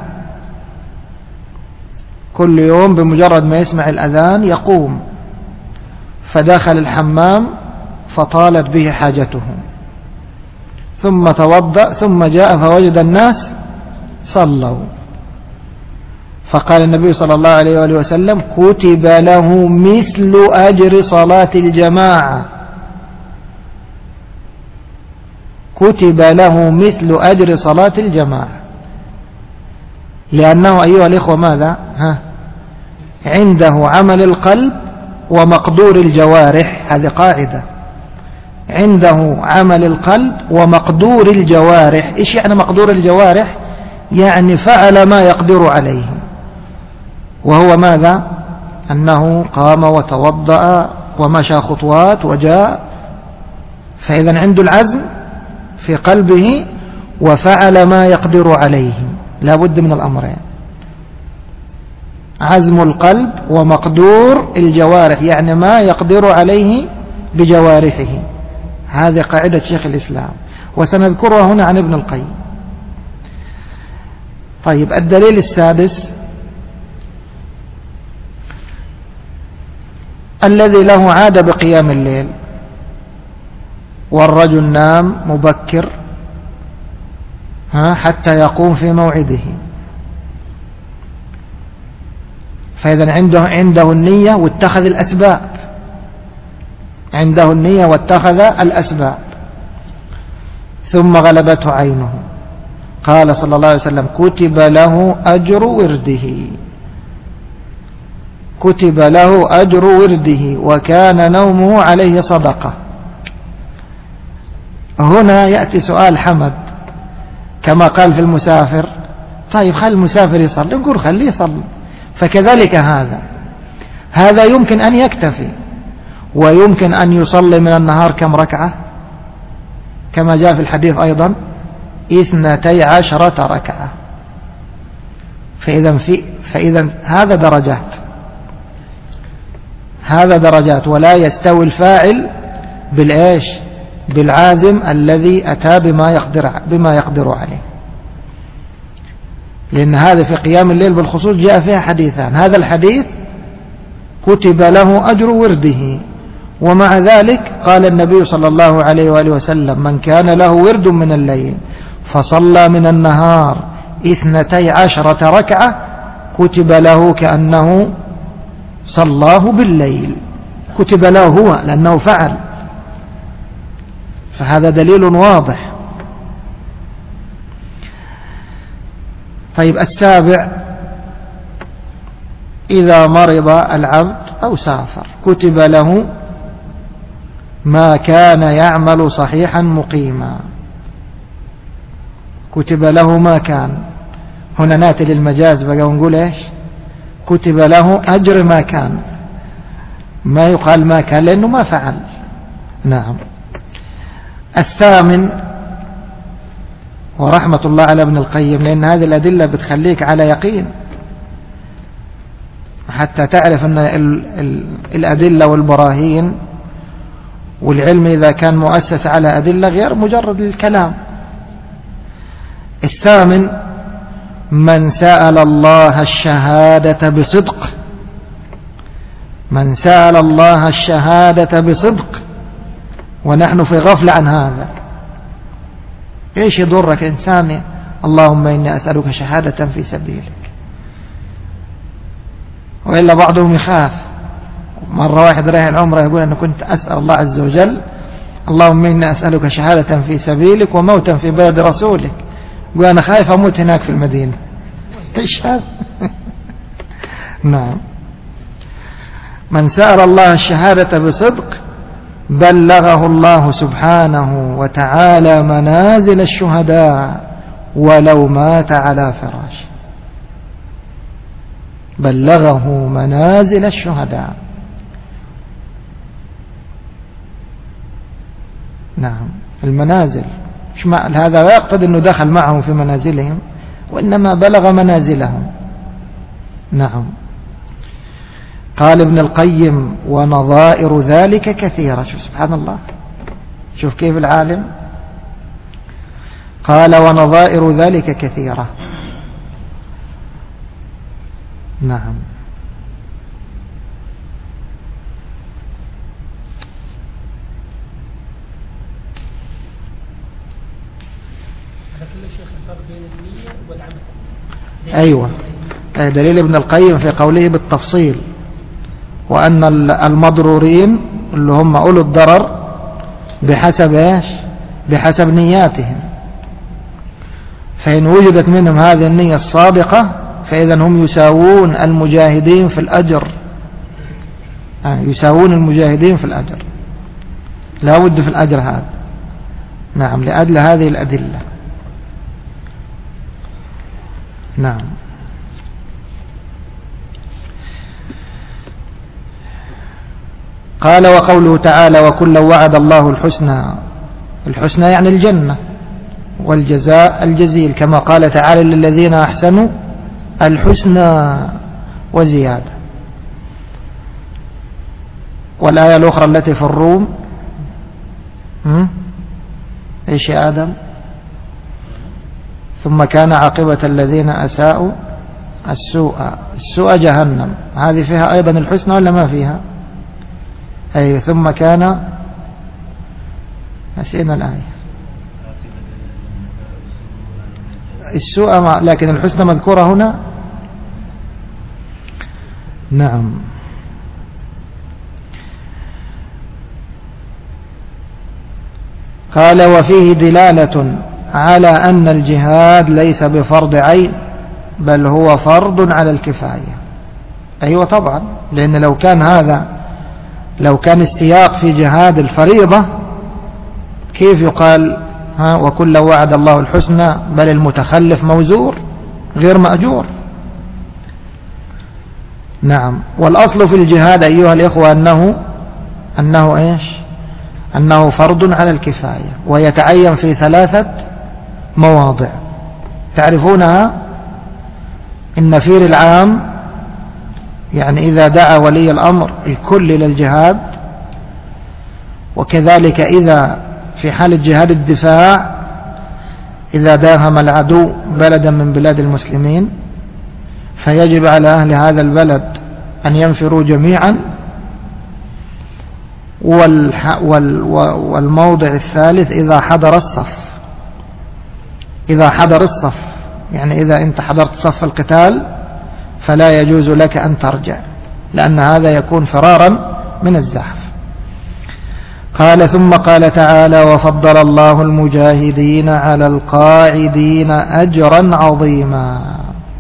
كل يوم بمجرد ما يسمع الأذان يقوم، فدخل الحمام فطالت به حاجته، ثم توضأ ثم جاء فوجد الناس صلوا، فقال النبي صلى الله عليه وآله وسلم كتب له مثل أجر صلاة الجماعة، كتب له مثل أجر صلاة الجماعة، لأنه أيها الإخوة ماذا ها عنده عمل القلب ومقدور الجوارح، هذه قاعدة، عنده عمل القلب ومقدور الجوارح. إيش يعني مقدور الجوارح؟ يعني فعل ما يقدر عليه، وهو ماذا؟ أنه قام وتوضأ ومشى خطوات وجاء، فإذا عنده العزم في قلبه وفعل ما يقدر عليه، لا بد من الأمرين، عزم القلب ومقدور الجوارح، يعني ما يقدر عليه بجوارحه. هذه قاعدة شيخ الإسلام وسنذكرها هنا عن ابن القيم. طيب الدليل السادس الذي له عادة بقيام الليل والرجل نام مبكر ها حتى يقوم في موعده، فإذا عنده عنده النية واتخذ الأسباب، عنده النية واتخذ الأسباب، ثم غلبته عينه، قال صلى الله عليه وسلم كتب له أجر ورده، كتب له أجر ورده وكان نومه عليه صدقة. هنا يأتي سؤال حمد كما قال في المسافر، طيب خلي المسافر يصلي، نقول خليه يصلي، فكذلك هذا هذا يمكن أن يكتفي، ويمكن أن يصلي من النهار كم ركعة كما جاء في الحديث أيضا اثنتي عشرة ركعة، فإذا, في فإذا هذا درجات، هذا درجات، ولا يستوي الفاعل بالإيش بالعازم الذي أتى بما يقدر, بما يقدر عليه، لأن هذا في قيام الليل بالخصوص جاء فيها حديثان، هذا الحديث كتب له أجر ورده، ومع ذلك قال النبي صلى الله عليه وآله وسلم من كان له ورد من الليل فصلى من النهار اثنتي عشرة ركعة كتب له كأنه صلاه بالليل، كتب له هو لأنه فعل، فهذا دليل واضح. طيب السابع إذا مرض العبد أو سافر كتب له ما كان يعمل صحيحا مقيما، كتب له ما كان، هنا ناتي للمجاز بقى ونقول إيش كتب له أجر ما كان، ما يقال ما كان لأنه ما فعل. نعم. الثامن ورحمة الله على ابن القيم، لأن هذه الأدلة بتخليك على يقين حتى تعرف أن الأدلة والبراهين والعلم إذا كان مؤسس على أدلة غير مجرد الكلام. الثامن من سأل الله الشهادة بصدق، من سأل الله الشهادة بصدق ونحن في غفلة عن هذا. إيش يضرك إنسان اللهم إني أسألك شهادة في سبيلك، وإلا بعضهم يخاف. مرة واحد رايح العمرة يقول أنا كنت أسأل الله عز وجل اللهم إني أسألك شهادة في سبيلك وموتا في بلد رسولك، يقول أنا خايف أموت هناك في المدينة. إيش هذا؟ نعم. من سأل الله الشهادة بصدق بلغه الله سبحانه وتعالى منازل الشهداء ولو مات على فراش، بلغه منازل الشهداء. نعم المنازل، هذا لا يقتضي أنه دخل معهم في منازلهم، وإنما بلغ منازلهم. نعم. قال ابن القيم ونظائر ذلك كثيرة. شوف سبحان الله، شوف كيف العالم قال ونظائر ذلك كثيرة. نعم. أيوة، دليل ابن القيم في قوله بالتفصيل، وأن المضرورين اللي هم أولو الضرر بحسب إيش؟ بحسب نياتهم، فإن وجدت منهم هذه النية الصادقة فإذا هم يساوون المجاهدين في الأجر، يعني يساوون المجاهدين في الأجر، لا بد في الأجر هذا. نعم، لأجل هذه الأدلة. نعم. قال وقوله تعالى وكلا وعد الله الحسنى، الحسنى يعني الجنة والجزاء الجزيل، كما قال تعالى للذين أحسنوا الحسنى وزيادة. والآية الأخرى التي في الروم إيش يا آدم؟ ثم كان عاقبة الذين أساءوا السوء، السوء جهنم، هذه فيها أيضا الحسنى ولا ما فيها؟ أي ثم كان، نسينا الآية، السوء مع... لكن الحسنى مذكورة هنا. نعم. قال وفيه دلالة على أن الجهاد ليس بفرض عين بل هو فرض على الكفاية. أيوة طبعا، لأن لو كان هذا لو كان السياق في جهاد الفريضة كيف يقال ها وكل وعد الله الحسنى، بل المتخلف موزور غير مأجور. نعم. والأصل في الجهاد أيها الإخوة أنه أنه إيش؟ أنه فرض على الكفاية، ويتعين في ثلاثة مواضع تعرفونها. النفير العام، يعني إذا دعا ولي الأمر الكل إلى الجهاد، وكذلك إذا في حال الجهاد الدفاع إذا داهم العدو بلدا من بلاد المسلمين فيجب على أهل هذا البلد أن ينفروا جميعا. والموضع الثالث إذا حضر الصف، إذا حضر الصف يعني إذا أنت حضرت صف القتال فلا يجوز لك أن ترجع، لأن هذا يكون فرارا من الزحف. قال ثم قال تعالى وفضل الله المجاهدين على القاعدين أجرا عظيما.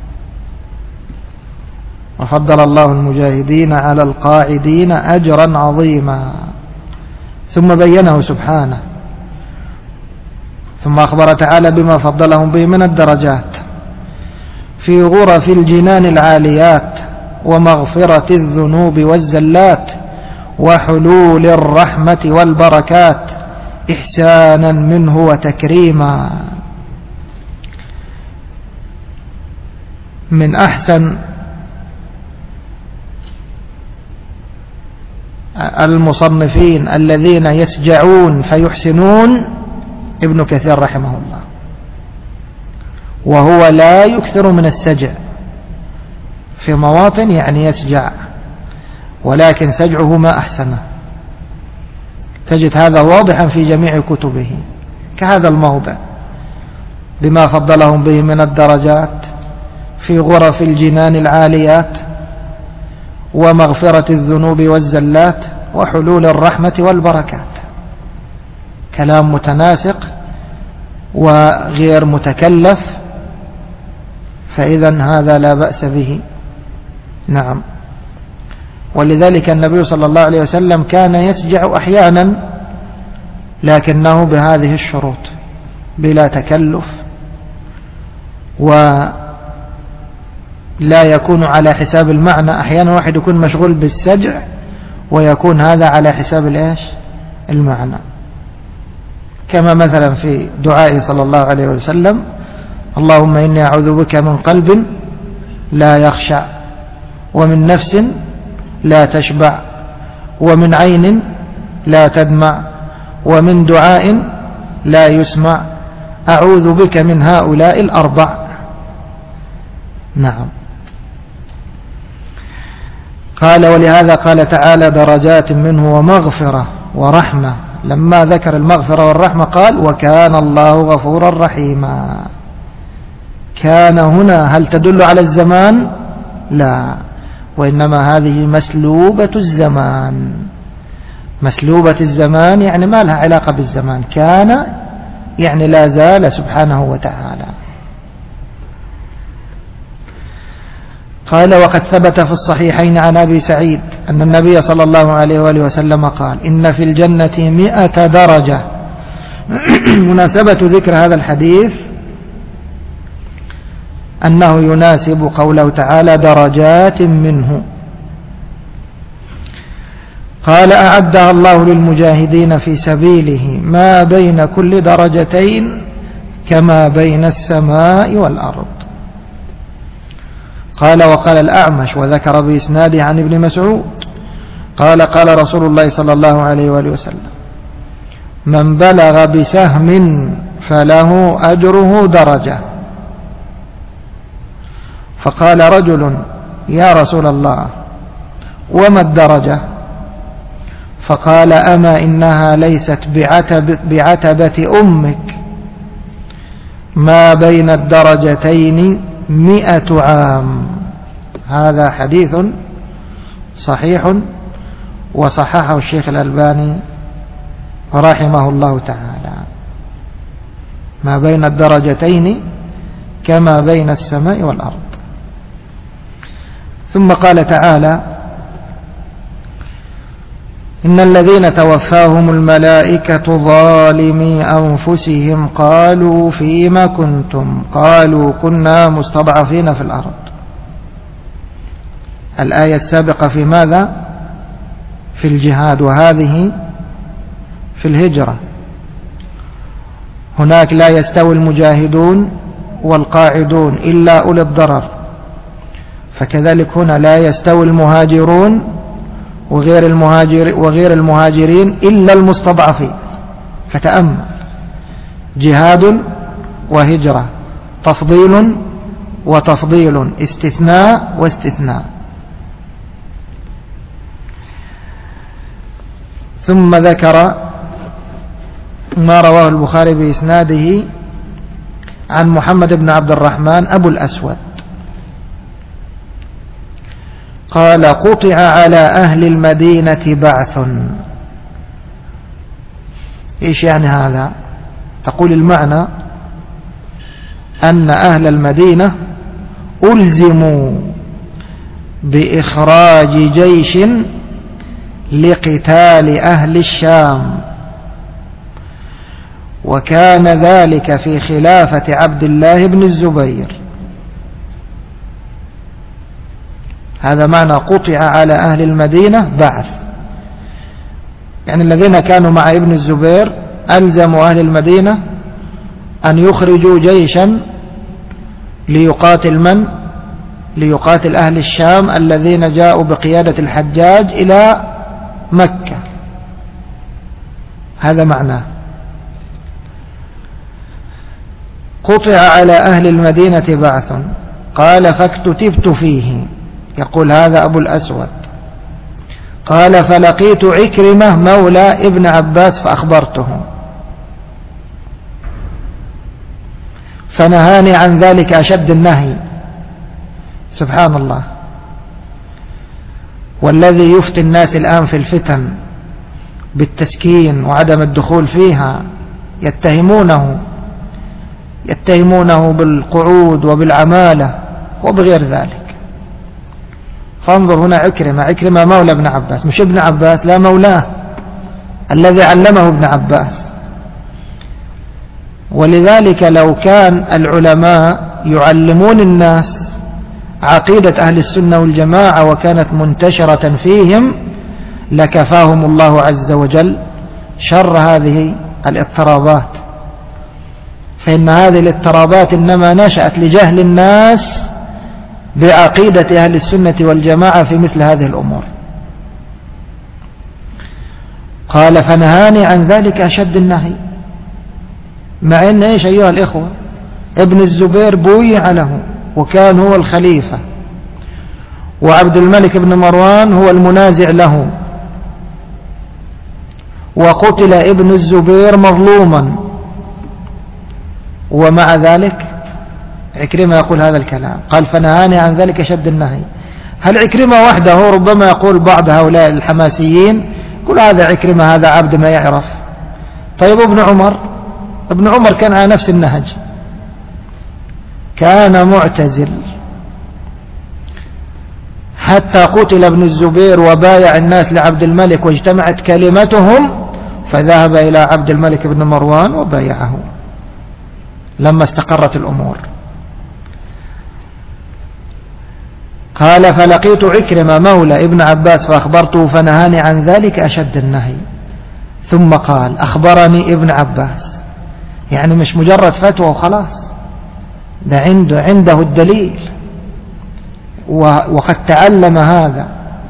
وفضل الله المجاهدين على القاعدين أجرا عظيما، ثم بينه سبحانه، ثم أخبر تعالى بما فضلهم به من الدرجات في غرف الجنان العاليات ومغفرة الذنوب والزلات وحلول الرحمة والبركات إحسانا منه وتكريما. من أحسن المصنفين الذين يسجعون فيحسنون ابن كثير رحمه الله، وهو لا يكثر من السجع في مواطن يعني يسجع، ولكن سجعه ما أحسنه. تجد هذا واضحا في جميع كتبه، كهذا الموضع بما فضلهم به من الدرجات في غرف الجنان العاليات ومغفرة الذنوب والزلات وحلول الرحمة والبركات. كلام متناسق وغير متكلف، فإذا هذا لا بأس به. نعم. ولذلك النبي صلى الله عليه وسلم كان يسجع أحيانا لكنه بهذه الشروط بلا تكلف، ولا يكون على حساب المعنى. أحيانا واحد يكون مشغول بالسجع ويكون هذا على حساب الإيش؟ المعنى، كما مثلا في دعائه صلى الله عليه وسلم اللهم إني أعوذ بك من قلب لا يخشع ومن نفس لا تشبع ومن عين لا تدمع ومن دعاء لا يسمع أعوذ بك من هؤلاء الأربع. نعم. قال ولهذا قال تعالى درجات منه ومغفرة ورحمة. لما ذكر المغفرة والرحمة قال وكان الله غفورا رحيما. كان هنا هل تدل على الزمان؟ لا، وإنما هذه مسلوبة الزمان. مسلوبة الزمان يعني ما لها علاقة بالزمان. كان يعني لا زال سبحانه وتعالى. قال: وقد ثبت في الصحيحين عن أبي سعيد أن النبي صلى الله عليه وآله وسلم قال: إن في الجنة مئة درجة. مناسبة ذكر هذا الحديث أنه يناسب قوله تعالى: درجات منه. قال: أعدها الله للمجاهدين في سبيله ما بين كل درجتين كما بين السماء والأرض. قال: وقال الأعمش وذكر بإسناده عن ابن مسعود قال: قال رسول الله صلى الله عليه وآله وسلم: من بلغ بسهم فله أجره درجة. فقال رجل: يا رسول الله وما الدرجة؟ فقال: أما إنها ليست بعتب بعتبة أمك ما بين الدرجتين مئة عام. هذا حديث صحيح وصححه الشيخ الألباني رحمه الله تعالى. ما بين الدرجتين كما بين السماء والأرض. ثم قال تعالى: إن الذين توفاهم الملائكة ظالمي أنفسهم قالوا فيما كنتم قالوا كنا مستضعفين في الأرض. الآية السابقة في ماذا؟ في الجهاد، وهذه في الهجرة. هناك لا يستوي المجاهدون والقاعدون إلا أولي الضرر، فكذلك هنا لا يستوي المهاجرون وغير المهاجر وغير المهاجرين إلا المستضعفين. فتأمل: جهاد وهجرة، تفضيل وتفضيل، استثناء واستثناء. ثم ذكر ما رواه البخاري بإسناده عن محمد بن عبد الرحمن أبو الأسود قال: قطع على أهل المدينة بعث. إيش يعني هذا؟ تقول المعنى أن أهل المدينة ألزموا بإخراج جيش لقتال أهل الشام، وكان ذلك في خلافة عبد الله بن الزبير. هذا معنى قطع على أهل المدينة بعث، يعني الذين كانوا مع ابن الزبير ألزموا أهل المدينة أن يخرجوا جيشا ليقاتل من؟ ليقاتل أهل الشام الذين جاءوا بقيادة الحجاج إلى مكة. هذا معناه قطع على أهل المدينة بعث. قال: فاكتتبت فيه. يقول هذا أبو الأسود. قال: فلقيت عكرمة مولى ابن عباس فأخبرته فنهاني عن ذلك أشد النهي. سبحان الله. والذي يفتي الناس الآن في الفتن بالتسكين وعدم الدخول فيها يتهمونه يتهمونه بالقعود وبالعمالة وبغير ذلك. فانظر هنا عكرمة عكرمة مولى ابن عباس، مش ابن عباس، لا، مولاه الذي علمه ابن عباس. ولذلك لو كان العلماء يعلمون الناس عقيدة أهل السنة والجماعة وكانت منتشرة فيهم لكفاهم الله عز وجل شر هذه الاضطرابات. فإن هذه الاضطرابات إنما نشأت لجهل الناس بعقيدة أهل السنة والجماعة في مثل هذه الأمور. قال: فنهاني عن ذلك أشد النهي. مع أن إيش أيها الإخوة؟ ابن الزبير بويع له وكان هو الخليفة، وعبد الملك بن مروان هو المنازع له، وقتل ابن الزبير مظلوما، ومع ذلك عكرمة يقول هذا الكلام، قال فنهاني عن ذلك شد النهي. هل عكرمة وحده؟ ربما يقول بعض هؤلاء الحماسيين يقول هذا عكرمة هذا عبد ما يعرف. طيب ابن عمر، ابن عمر كان على نفس النهج، كان معتزل حتى قتل ابن الزبير وبايع الناس لعبد الملك واجتمعت كلمتهم، فذهب إلى عبد الملك بن مروان وبايعه لما استقرت الأمور. قال فلقيت عكرمة مولى ابن عباس فأخبرته فنهاني عن ذلك أشد النهي. ثم قال أخبرني ابن عباس، يعني مش مجرد فتوى وخلاص، ده عنده عنده الدليل وقد تعلم هذا.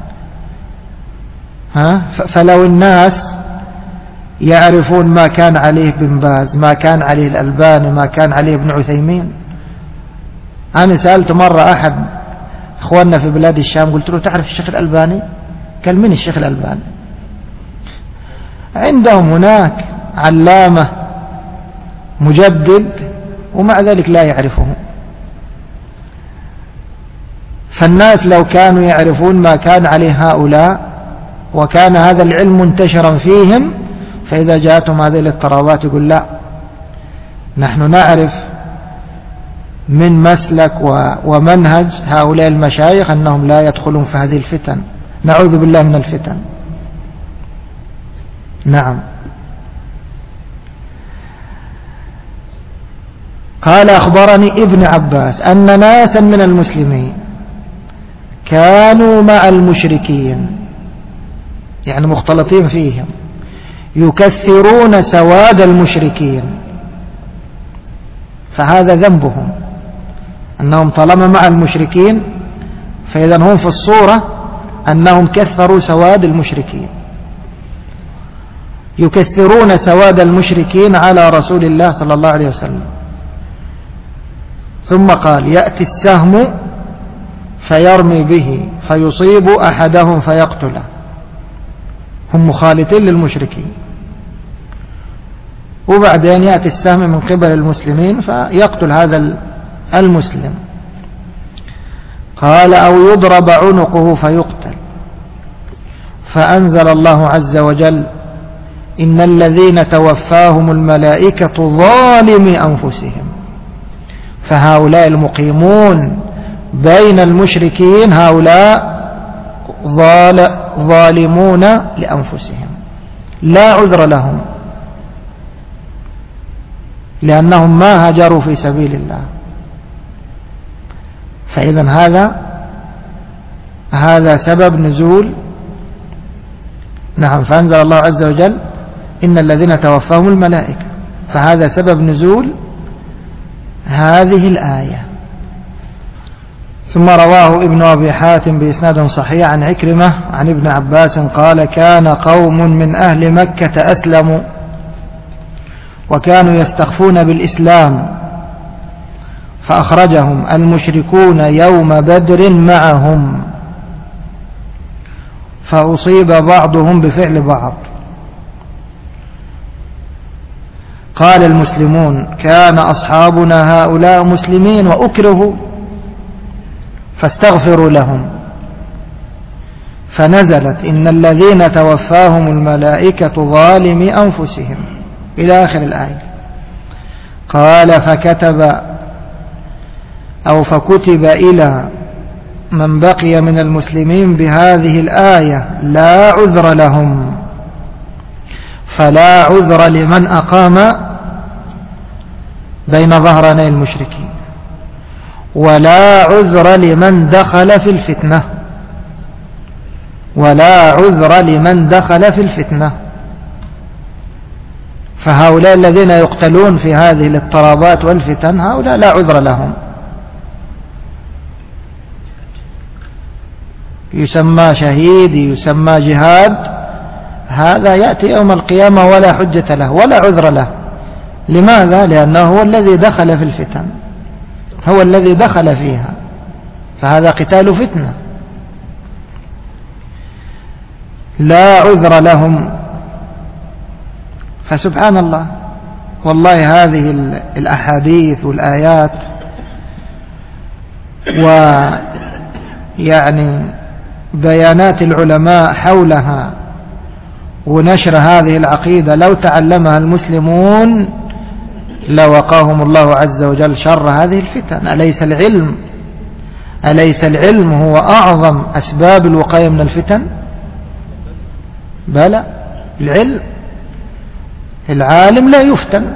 ها فلو الناس يعرفون ما كان عليه بن باز، ما كان عليه الألباني، ما كان عليه ابن عثيمين. أنا سألت مرة أحد إخواننا في بلاد الشام، قلت له تعرف الشيخ الألباني؟ قال من الشيخ الألباني؟ عندهم هناك علامة مجدد ومع ذلك لا يعرفه. فالناس لو كانوا يعرفون ما كان عليه هؤلاء وكان هذا العلم منتشرا فيهم، فإذا جاءتهم هذه الاضطرابات يقول لا، نحن نعرف من مسلك ومنهج هؤلاء المشايخ أنهم لا يدخلون في هذه الفتن، نعوذ بالله من الفتن. نعم. قال أخبرني ابن عباس أن ناسا من المسلمين كانوا مع المشركين، يعني مختلطين فيهم، يكثرون سواد المشركين، فهذا ذنبهم أنهم طالما مع المشركين فإذا هم في الصورة أنهم كثروا سواد المشركين، يكثرون سواد المشركين على رسول الله صلى الله عليه وسلم. ثم قال يأتي السهم فيرمي به فيصيب أحدهم فيقتله، هم مخالطين للمشركين، وبعدين يأتي السهم من قبل المسلمين فيقتل هذا المسلم. قال أو يضرب عنقه فيقتل. فأنزل الله عز وجل إن الذين توفاهم الملائكة ظالمي أنفسهم، فهؤلاء المقيمون بين المشركين هؤلاء ظالمون لأنفسهم لا عذر لهم، لأنهم ما هاجروا في سبيل الله. فإذا هذا هذا سبب نزول. نعم. فأنزل الله عز وجل إن الذين توفاهم الملائكة، فهذا سبب نزول هذه الآية. ثم رواه ابن أبي حاتم بإسناد صحيح عن عكرمة عن ابن عباس قال كان قوم من أهل مكة أسلموا وكانوا يستخفون بالإسلام فأخرجهم المشركون يوم بدر معهم، فأصيب بعضهم بفعل بعض. قال المسلمون كان أصحابنا هؤلاء مسلمين وأكرهوا فاستغفروا لهم، فنزلت إن الذين توفاهم الملائكة ظالمي أنفسهم إلى آخر الآية. قال فكتب أو فكتب إلى من بقي من المسلمين بهذه الآية لا عذر لهم، فلا عذر لمن أقام بين ظهراني المشركين، ولا عذر لمن دخل في الفتنة، ولا عذر لمن دخل في الفتنة. فهؤلاء الذين يقتلون في هذه الاضطرابات والفتن هؤلاء لا عذر لهم، يسمى شهيد يسمى جهاد، هذا يأتي يوم القيامة ولا حجة له ولا عذر له. لماذا؟ لأنه هو الذي دخل في الفتن، هو الذي دخل فيها، فهذا قتال فتنة، لا عذر لهم. فسبحان الله، والله هذه الأحاديث والآيات ويعني بيانات العلماء حولها ونشر هذه العقيدة لو تعلمها المسلمون لوقاهم الله عز وجل شر هذه الفتن. أليس العلم أليس العلم هو أعظم أسباب الوقاية من الفتن؟ بلى، العلم، العالم لا يفتن.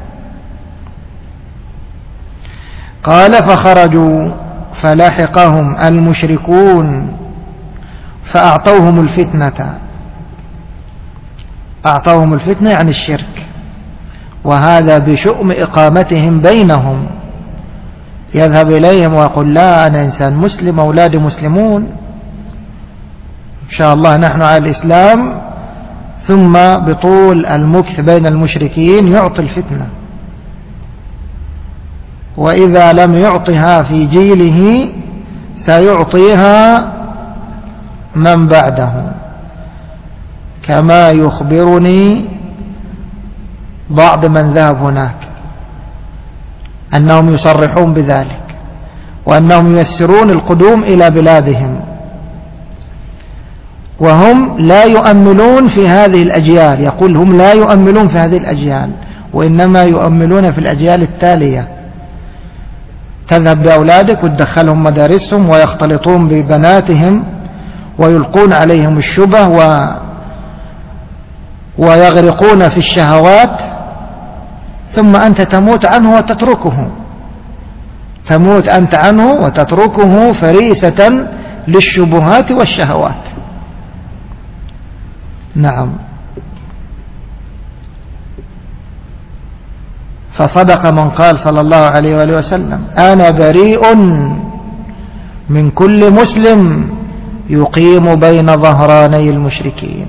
قال فخرجوا فلاحقهم المشركون فأعطوهم الفتنة. أعطوهم الفتنة عن الشرك، وهذا بشؤم إقامتهم بينهم. يذهب إليهم ويقول لا أنا إنسان مسلم، أولادي مسلمون إن شاء الله نحن على الإسلام، ثم بطول المكث بين المشركين يعطي الفتنة، وإذا لم يعطها في جيله سيعطيها من بعده، كما يخبرني بعض من ذهب هناك أنهم يصرحون بذلك، وأنهم ييسرون القدوم إلى بلادهم، وهم لا يؤملون في هذه الأجيال. يقول هم لا يؤملون في هذه الأجيال، وإنما يؤملون في الأجيال التالية. تذهب بأولادك وتدخلهم مدارسهم ويختلطون ببناتهم ويلقون عليهم الشبه و ويغرقون في الشهوات، ثم أنت تموت عنه وتتركه، تموت أنت عنه وتتركه فريسة للشبهات والشهوات. نعم. فصدق من قال صلى الله عليه وآله وسلم أنا بريء من كل مسلم يقيم بين ظهراني المشركين.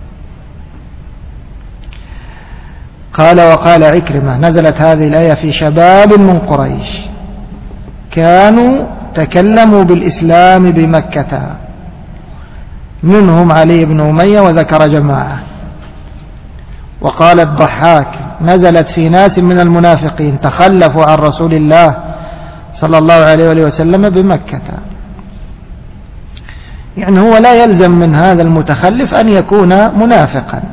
قال وقال عكرمة نزلت هذه الآية في شباب من قريش كانوا تكلموا بالإسلام بمكة، منهم علي بن أمية وذكر جماعة. وقال الضحاك نزلت في ناس من المنافقين تخلفوا عن رسول الله صلى الله عليه وآله وسلم بمكة. يعني هو لا يلزم من هذا المتخلف أن يكون منافقا،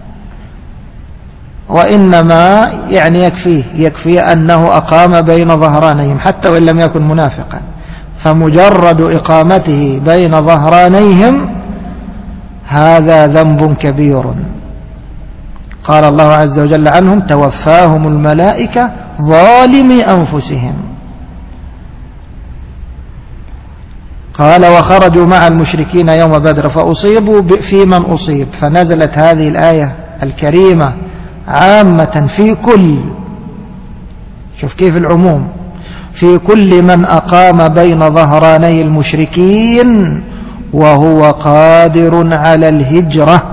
وإنما يعني يكفيه يكفي أنه أقام بين ظهرانيهم حتى وإن لم يكن منافقا، فمجرد إقامته بين ظهرانيهم هذا ذنب كبير. قال الله عز وجل عنهم توفاهم الملائكة ظالمي أنفسهم. قال وخرجوا مع المشركين يوم بدر فأصيبوا في من أصيب، فنزلت هذه الآية الكريمة عامة في كل، شوف كيف العموم، في كل من أقام بين ظهراني المشركين وهو قادر على الهجرة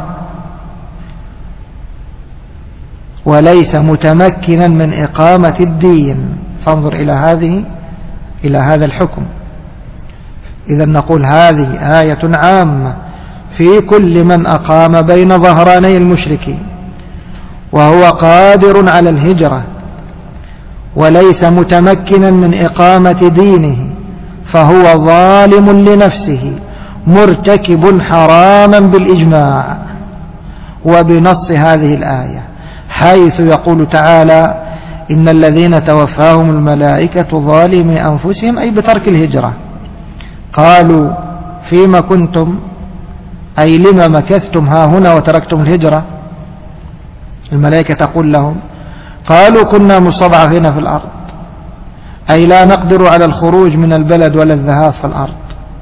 وليس متمكنا من إقامة الدين. فانظر إلى هذه إلى هذا الحكم. إذا نقول هذه آية عامة في كل من أقام بين ظهراني المشركين وهو قادر على الهجرة وليس متمكنا من إقامة دينه فهو ظالم لنفسه مرتكب حراما بالإجماع وبنص هذه الآية، حيث يقول تعالى إن الذين توفاهم الملائكة ظالمي أنفسهم، أي بترك الهجرة. قالوا فيما كنتم، أي لما مكثتم ها هنا وتركتم الهجرة؟ الملائكة تقول لهم قالوا كنا مستضعفين في الأرض، أي لا نقدر على الخروج من البلد ولا الذهاب في الأرض.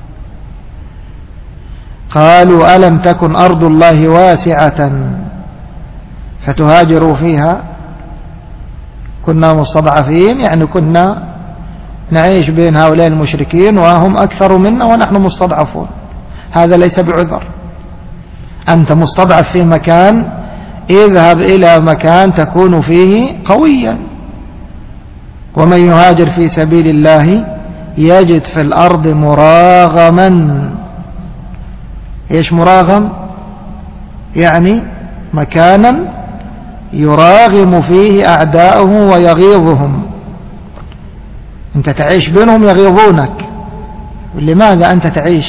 قالوا ألم تكن أرض الله واسعة فتهاجروا فيها؟ كنا مستضعفين يعني كنا نعيش بين هؤلاء المشركين وهم أكثر منا ونحن مستضعفون. هذا ليس بعذر. أنت مستضعف في مكان، اذهب إلى مكان تكون فيه قويا. ومن يهاجر في سبيل الله يجد في الأرض مراغما. إيش مراغم؟ يعني مكانا يراغم فيه أعداؤه ويغيظهم. أنت تعيش بينهم يغيظونك لماذا أنت تعيش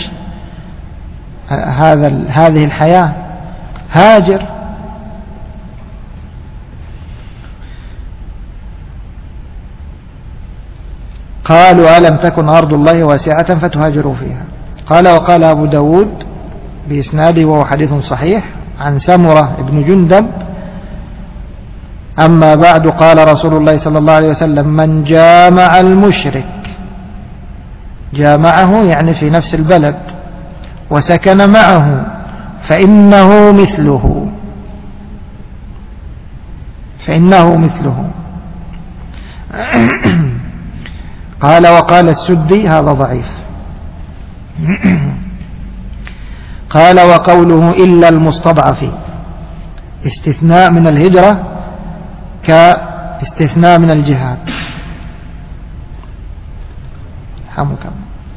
هذا هذه الحياة؟ هاجر. قالوا ألم تكن أرض الله واسعة فتهاجروا فيها. قال وقال أبو داود بإسناده وهو حديث صحيح عن سمرة بن جندب أما بعد قال رسول الله صلى الله عليه وسلم من جامع المشرك، جامعه يعني في نفس البلد، وسكن معه فإنه مثله، فإنه مثله. قال وقال السدي هذا ضعيف. قال وقوله إلا المستضعفين استثناء من الهجرة كاستثناء من الجهاد. حمكم.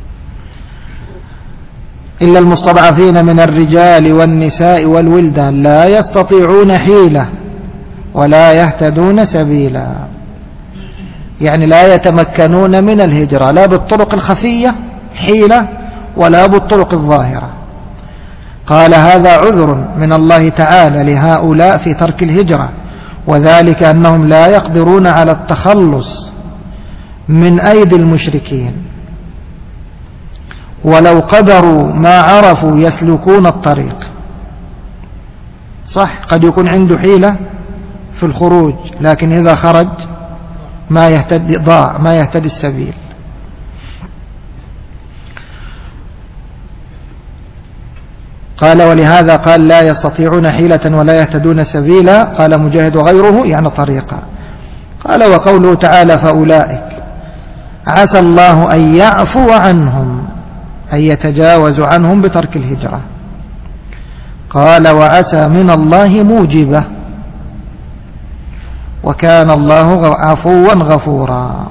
إلا المستضعفين من الرجال والنساء والولدان لا يستطيعون حيلة ولا يهتدون سبيلا، يعني لا يتمكنون من الهجرة لا بالطرق الخفية حيلة ولا بالطرق الظاهرة. قال هذا عذر من الله تعالى لهؤلاء في ترك الهجرة، وذلك أنهم لا يقدرون على التخلص من أيدي المشركين، ولو قدروا ما عرفوا يسلكون الطريق. صح قد يكون عنده حيلة في الخروج، لكن إذا خرج ما يهتدي ضاع ما يهتدي السبيل. قال ولهذا قال لا يستطيعون حيلة ولا يهتدون سبيلا. قال مجاهد وغيره يعني طريقا. قال وقوله تعالى فأولئك عسى الله أن يعفو عنهم أن يتجاوز عنهم بترك الهجرة. قال وعسى من الله موجبة وكان الله عفوا غفورا.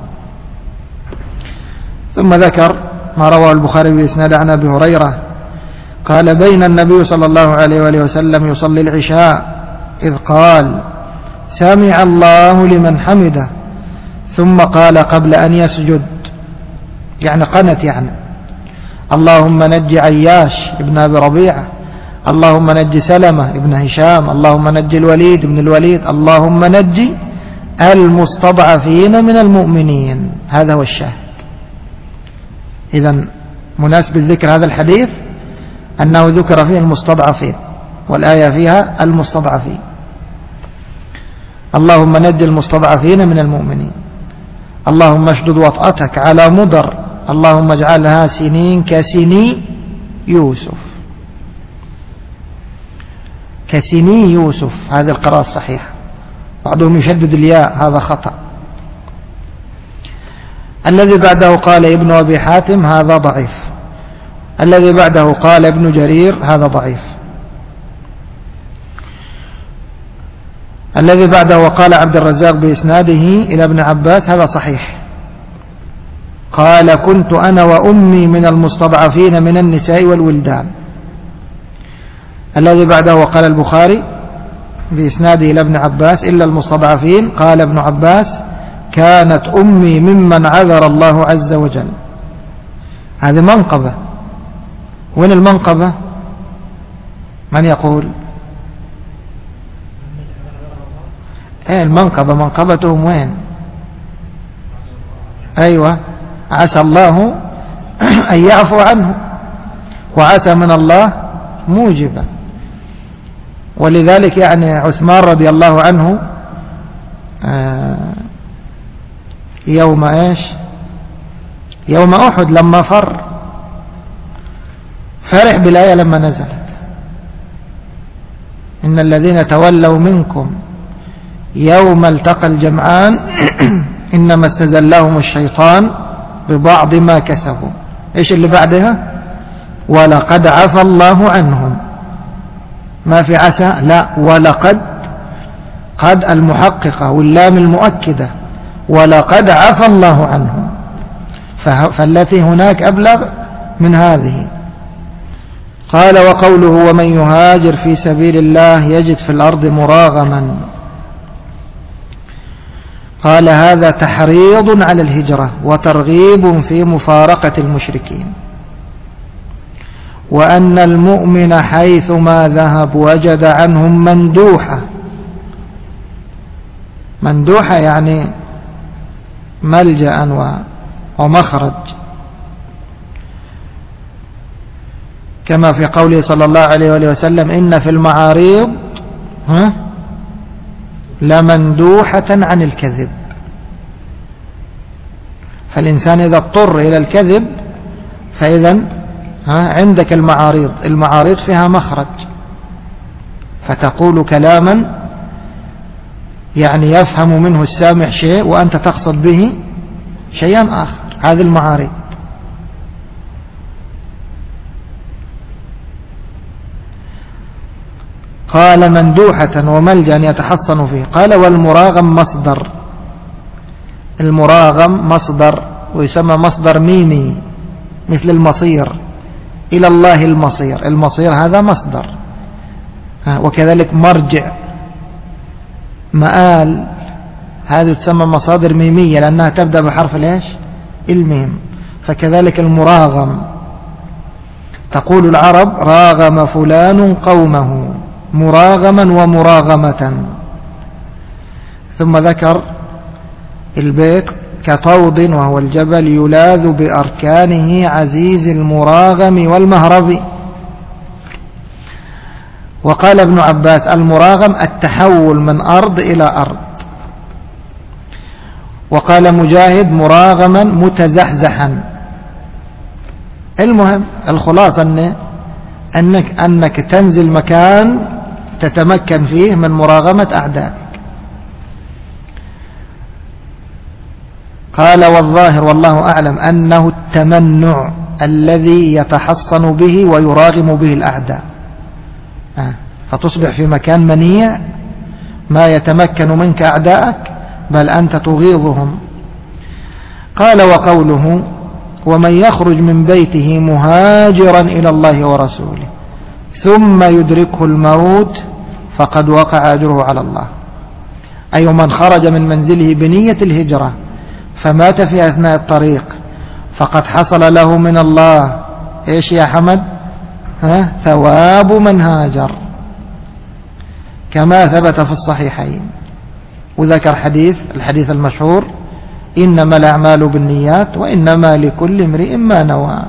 ثم ذكر ما رواه البخاري بإسناد عن أبي هريرة قال بين النبي صلى الله عليه وآله وسلم يصلي العشاء إذ قال سمع الله لمن حمده، ثم قال قبل أن يسجد يعني قنت يعني اللهم نجي عياش ابن أبي ربيعة، اللهم نجي سلمة ابن هشام، اللهم نجي الوليد ابن الوليد، اللهم نجي المستضعفين من المؤمنين. هذا هو الشاهد. إذن مناسب الذكر هذا الحديث أنه ذكر فيه المستضعفين، والآية فيها المستضعفين. اللهم نجي المستضعفين من المؤمنين، اللهم اشدد وطأتك على مضر، اللهم اجعلها سنين كسني يوسف، كسني يوسف هذه القراءة الصحيحة. بعضهم يشدد الياء هذا خطأ. الذي بعده قال ابن أبي حاتم هذا ضعيف. الذي بعده قال ابن جرير هذا ضعيف. الذي بعده وقال عبد الرزاق بإسناده إلى ابن عباس هذا صحيح. قال كنت أنا وأمي من المستضعفين من النساء والولدان. الذي بعده وقال البخاري بإسناده إلى ابن عباس إلا المستضعفين قال ابن عباس كانت أمي ممن عذر الله عز وجل. هذه منقبة. وين المنقبة؟ من يقول؟ ايه المنقبة؟ منقبتهم وين؟ أيوة عسى الله أن يعفو عنه، وعسى من الله موجبا. ولذلك يعني عثمان رضي الله عنه يوم ايش يوم أحد لما فر فرح بالآية لما نزلت إن الذين تولوا منكم يوم التقى الجمعان إنما استزلهم الشيطان ببعض ما كسبوا. إيش اللي بعدها؟ ولقد عفى الله عنهم. ما في عسى، لا ولقد، قد المحققة واللام المؤكدة، ولقد عفى الله عنهم. فالتي هناك أبلغ من هذه. قال وقوله ومن يهاجر في سبيل الله يجد في الأرض مراغما. قال هذا تحريض على الهجرة وترغيب في مفارقة المشركين. وأن المؤمن حيثما ذهب وجد عنهم مندوحة. مندوحة يعني ملجأ ومخرج، كما في قوله صلى الله عليه وآله وسلم إن في المعاريض لمندوحة عن الكذب. فالإنسان إذا اضطر إلى الكذب فإذا عندك المعاريض، المعاريض فيها مخرج، فتقول كلاما يعني يفهم منه السامع شيء وأنت تقصد به شيئا آخر، هذه المعاريض. قال مندوحة وملجأ يتحصن فيه. قال والمراغم مصدر، المراغم مصدر ويسمى مصدر ميمي مثل المصير، إلى الله المصير، المصير هذا مصدر. وكذلك مرجع، مآل، هذه تسمى مصادر ميمية لأنها تبدأ بحرف ليش الميم. فكذلك المراغم، تقول العرب راغم فلان قومه مراغما ومراغمة. ثم ذكر البيت كطود وهو الجبل يلاذ بأركانه عزيز المراغم والمهرب. وقال ابن عباس المراغم التحول من أرض إلى أرض. وقال مجاهد مراغما متزحزحا. المهم الخلاصة أن أنك, أنك تنزل مكان تتمكن فيه من مراغمة أعدائك. قال والظاهر والله أعلم أنه التمنع الذي يتحصن به ويراغم به الأعداء، فتصبح في مكان منيع ما يتمكن منك أعدائك بل أنت تغيظهم. قال وقوله ومن يخرج من بيته مهاجرا إلى الله ورسوله ثم يدركه الموت فقد وقع أجره على الله، أي من خرج من منزله بنية الهجرة فمات في أثناء الطريق فقد حصل له من الله إيش يا حمد؟ ها؟ ثواب من هاجر، كما ثبت في الصحيحين. وذكر حديث الحديث المشهور إنما الأعمال بالنيات وإنما لكل امرئ ما نوى.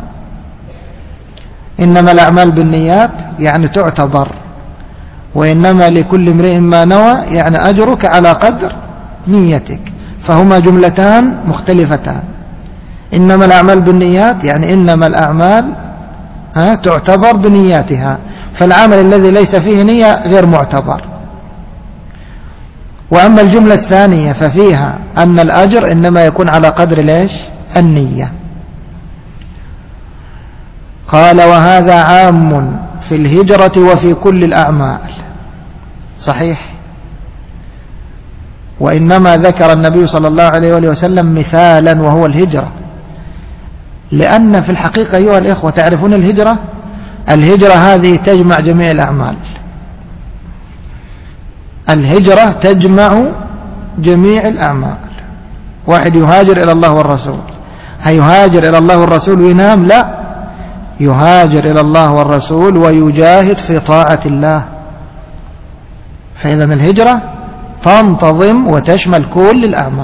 إنما الأعمال بالنيات يعني تعتبر، وإنما لكل امرئ ما نوى يعني أجرك على قدر نيتك، فهما جملتان مختلفتان. إنما الأعمال بالنيات يعني إنما الأعمال ها تعتبر بنياتها، فالعمل الذي ليس فيه نية غير معتبر. وأما الجملة الثانية ففيها أن الأجر إنما يكون على قدر ليش النية. قال وهذا عام في الهجرة وفي كل الأعمال، صحيح. وإنما ذكر النبي صلى الله عليه وآله وسلم مثالا وهو الهجرة، لأن في الحقيقة أيها الإخوة تعرفون الهجرة، الهجرة هذه تجمع جميع الأعمال. الهجرة تجمع جميع الأعمال. واحد يهاجر إلى الله والرسول، هيهاجر إلى الله والرسول وينام؟ لا، يهاجر إلى الله والرسول ويجاهد في طاعة الله. فإذا الهجرة تنتظم وتشمل كل الأعمال.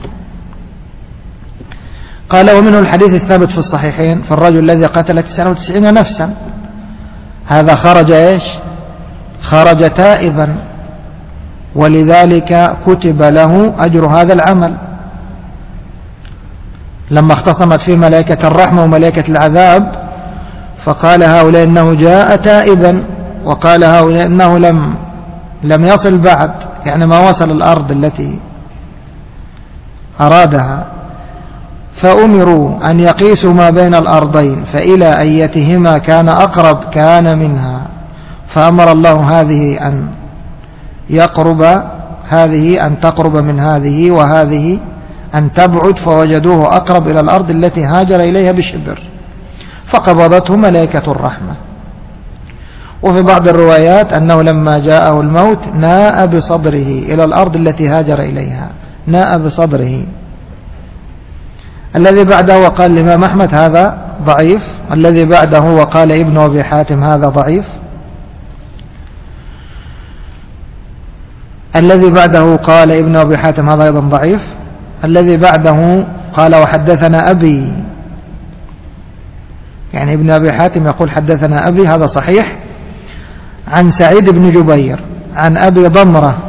قال ومنه الحديث الثابت في الصحيحين في الرجل الذي قتل تسعة وتسعين نفسا، هذا خرج إيش؟ خرج تائبا، ولذلك كتب له أجر هذا العمل. لما اختصمت فيه ملائكة الرحمة وملائكة العذاب فقال هؤلاء إنه جاء تائبا، وقال هؤلاء إنه لم لم يصل بعد، يعني ما وصل الأرض التي أرادها. فأمروا أن يقيسوا ما بين الأرضين فإلى أيتهما كان أقرب كان منها، فأمر الله هذه أن يقرب هذه أن تقرب من هذه وهذه أن تبعد، فوجدوه أقرب إلى الأرض التي هاجر إليها بشبر، فقبضته ملائكة الرحمة. وفي بعض الروايات أنه لما جاءه الموت ناء بصدره إلى الأرض التي هاجر إليها، ناء بصدره. الذي بعده وقال الإمام أحمد هذا ضعيف. الذي بعده وقال ابن أبي حاتم هذا ضعيف. الذي بعده قال ابن أبي حاتم هذا أيضا ضعيف. الذي بعده قال وحدثنا أبي، يعني ابن أبي حاتم يقول حدثنا أبي، هذا صحيح، عن سعيد بن جبير عن أبي ضمرة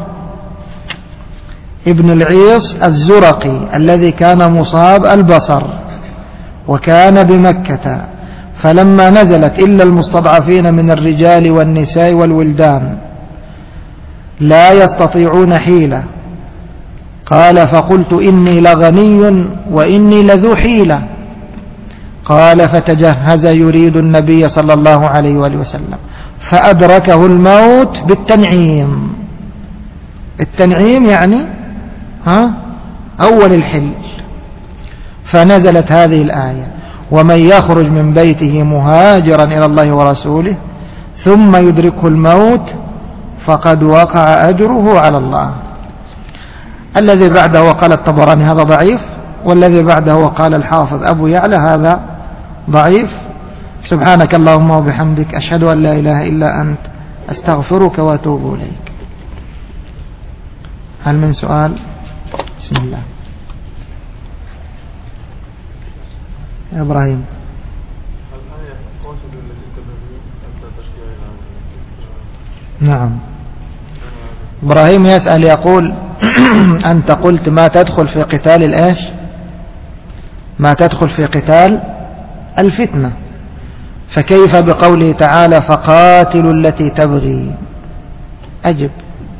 ابن العيص الزرقي الذي كان مصاب البصر وكان بمكة، فلما نزلت إلا المستضعفين من الرجال والنساء والولدان لا يستطيعون حيلة، قال فقلت إني لغني وإني لذو حيلة، قال فتجهز يريد النبي صلى الله عليه وآله وسلم فأدركه الموت بالتنعيم. التنعيم يعني ها أول الحل، فنزلت هذه الآية ومن يخرج من بيته مهاجرا إلى الله ورسوله ثم يدركه الموت فقد وقع أجره على الله. الذي بعده وقال الطبراني هذا ضعيف، والذي بعده وقال الحافظ أبو يعلى هذا ضعيف. سبحانك اللهم وبحمدك أشهد أن لا إله إلا أنت أستغفرك وأتوب إليك. هل من سؤال؟ بسم الله يا إبراهيم. نعم، إبراهيم يسأل يقول أنت قلت ما تدخل في قتال الإيش؟ ما تدخل في قتال الفتنة، فكيف بقوله تعالى فقاتلوا التي تبغي؟ أجب.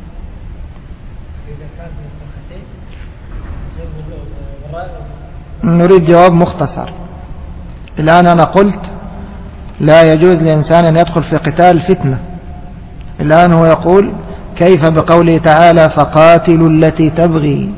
نريد جواب مختصر. الآن أنا قلت لا يجوز لإنسان أن يدخل في قتال فتنة، الآن هو يقول كيف بقوله تعالى فقاتلوا التي تبغي؟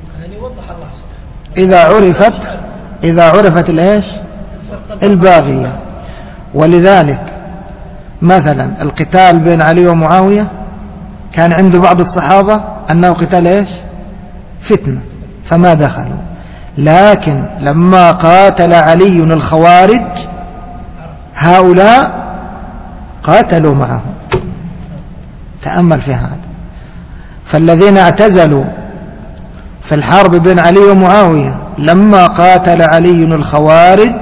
إذا عرفت إذا عرفت الإيش؟ الباغية. ولذلك مثلا القتال بين علي ومعاوية كان عند بعض الصحابة أنه قتال إيش؟ فتنة فما دخلوا، لكن لما قاتل علي الخوارج هؤلاء قاتلوا معه. تأمل في هذا. فالذين اعتزلوا في الحرب بين علي ومعاوية لما قاتل علي الخوارج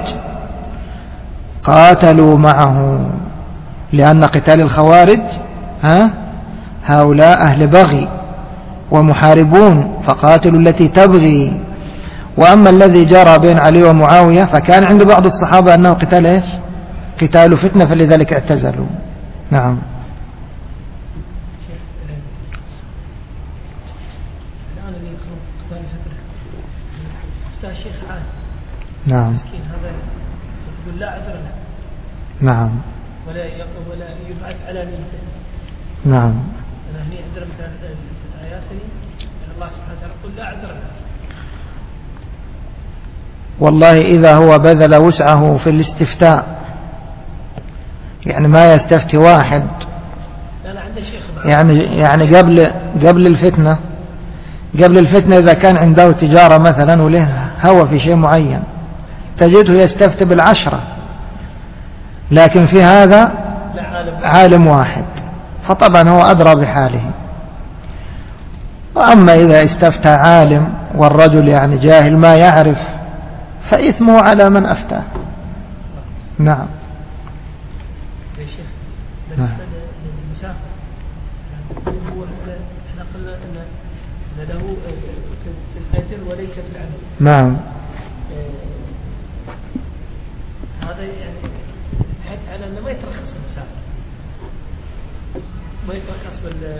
قاتلوا معه، لأن قتال الخوارج ها هؤلاء أهل بغي ومحاربون، فقاتلوا التي تبغي. وأما الذي جرى بين علي ومعاوية فكان عند بعض الصحابة أنه قتال إيش؟ قتال فتنة، فلذلك اعتزلوا. نعم. الشيخ عاد نعم مسكين هذا تقول لا عذر له. نعم. ولا ولا يبعث على نيته. نعم. أنا هني عذر مثلا الآيات هني الله سبحانه وتعالى يقول لا عذر له. والله إذا هو بذل وسعه في الاستفتاء، يعني ما يستفتي واحد، لا لا عنده شيخ يعني يعني قبل قبل الفتنة قبل الفتنة إذا كان عنده تجارة مثلا وله هوى في شيء معين تجده يستفتي بالعشرة، لكن في هذا عالم واحد، فطبعا هو أدرى بحاله. وأما إذا استفتى عالم والرجل يعني جاهل ما يعرف فإثمه على من أفتاه. نعم. يا شيخ بالنسبة للمسافر هو احنا قلنا أن له في الأجر وليس في العمل. نعم. هذا يعني حتى على أنه ما يترخص المسافر، ما يترخص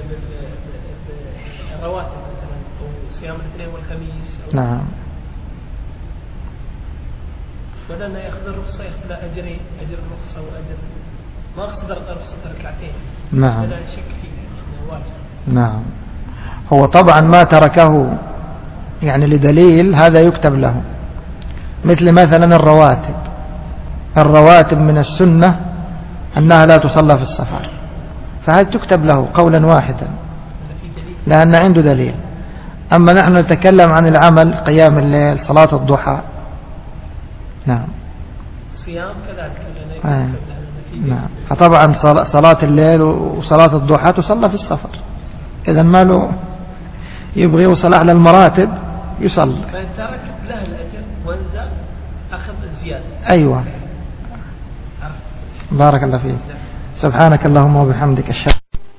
بالرواتب مثلا أو صيام الاثنين والخميس. نعم. بدل ما يأخذ الرخصة يأخذ أجرين، أجر الرخصة وأجر ما أقصد رخصة ركعتين. نعم. لا شك فيه أنه واجب. نعم. هو طبعا ما تركه يعني لدليل هذا يكتب له، مثل مثلا الرواتب. الرواتب من السنة أنها لا تصلى في السفر، فهذا تكتب له قولا واحدا لأن عنده دليل. أما نحن نتكلم عن العمل، قيام الليل، صلاة الضحى. نعم. الصيام كذلك آه. نعم. فطبعا صلاة الليل وصلاة الضحى تصلى في السفر، إذا ما له يبغي يوصل أعلى المراتب يصلي، فإن ترك له الأجر وانزل أخذ زيادة. أيوة. بارك الله فيك. سبحانك اللهم وبحمدك. الشهر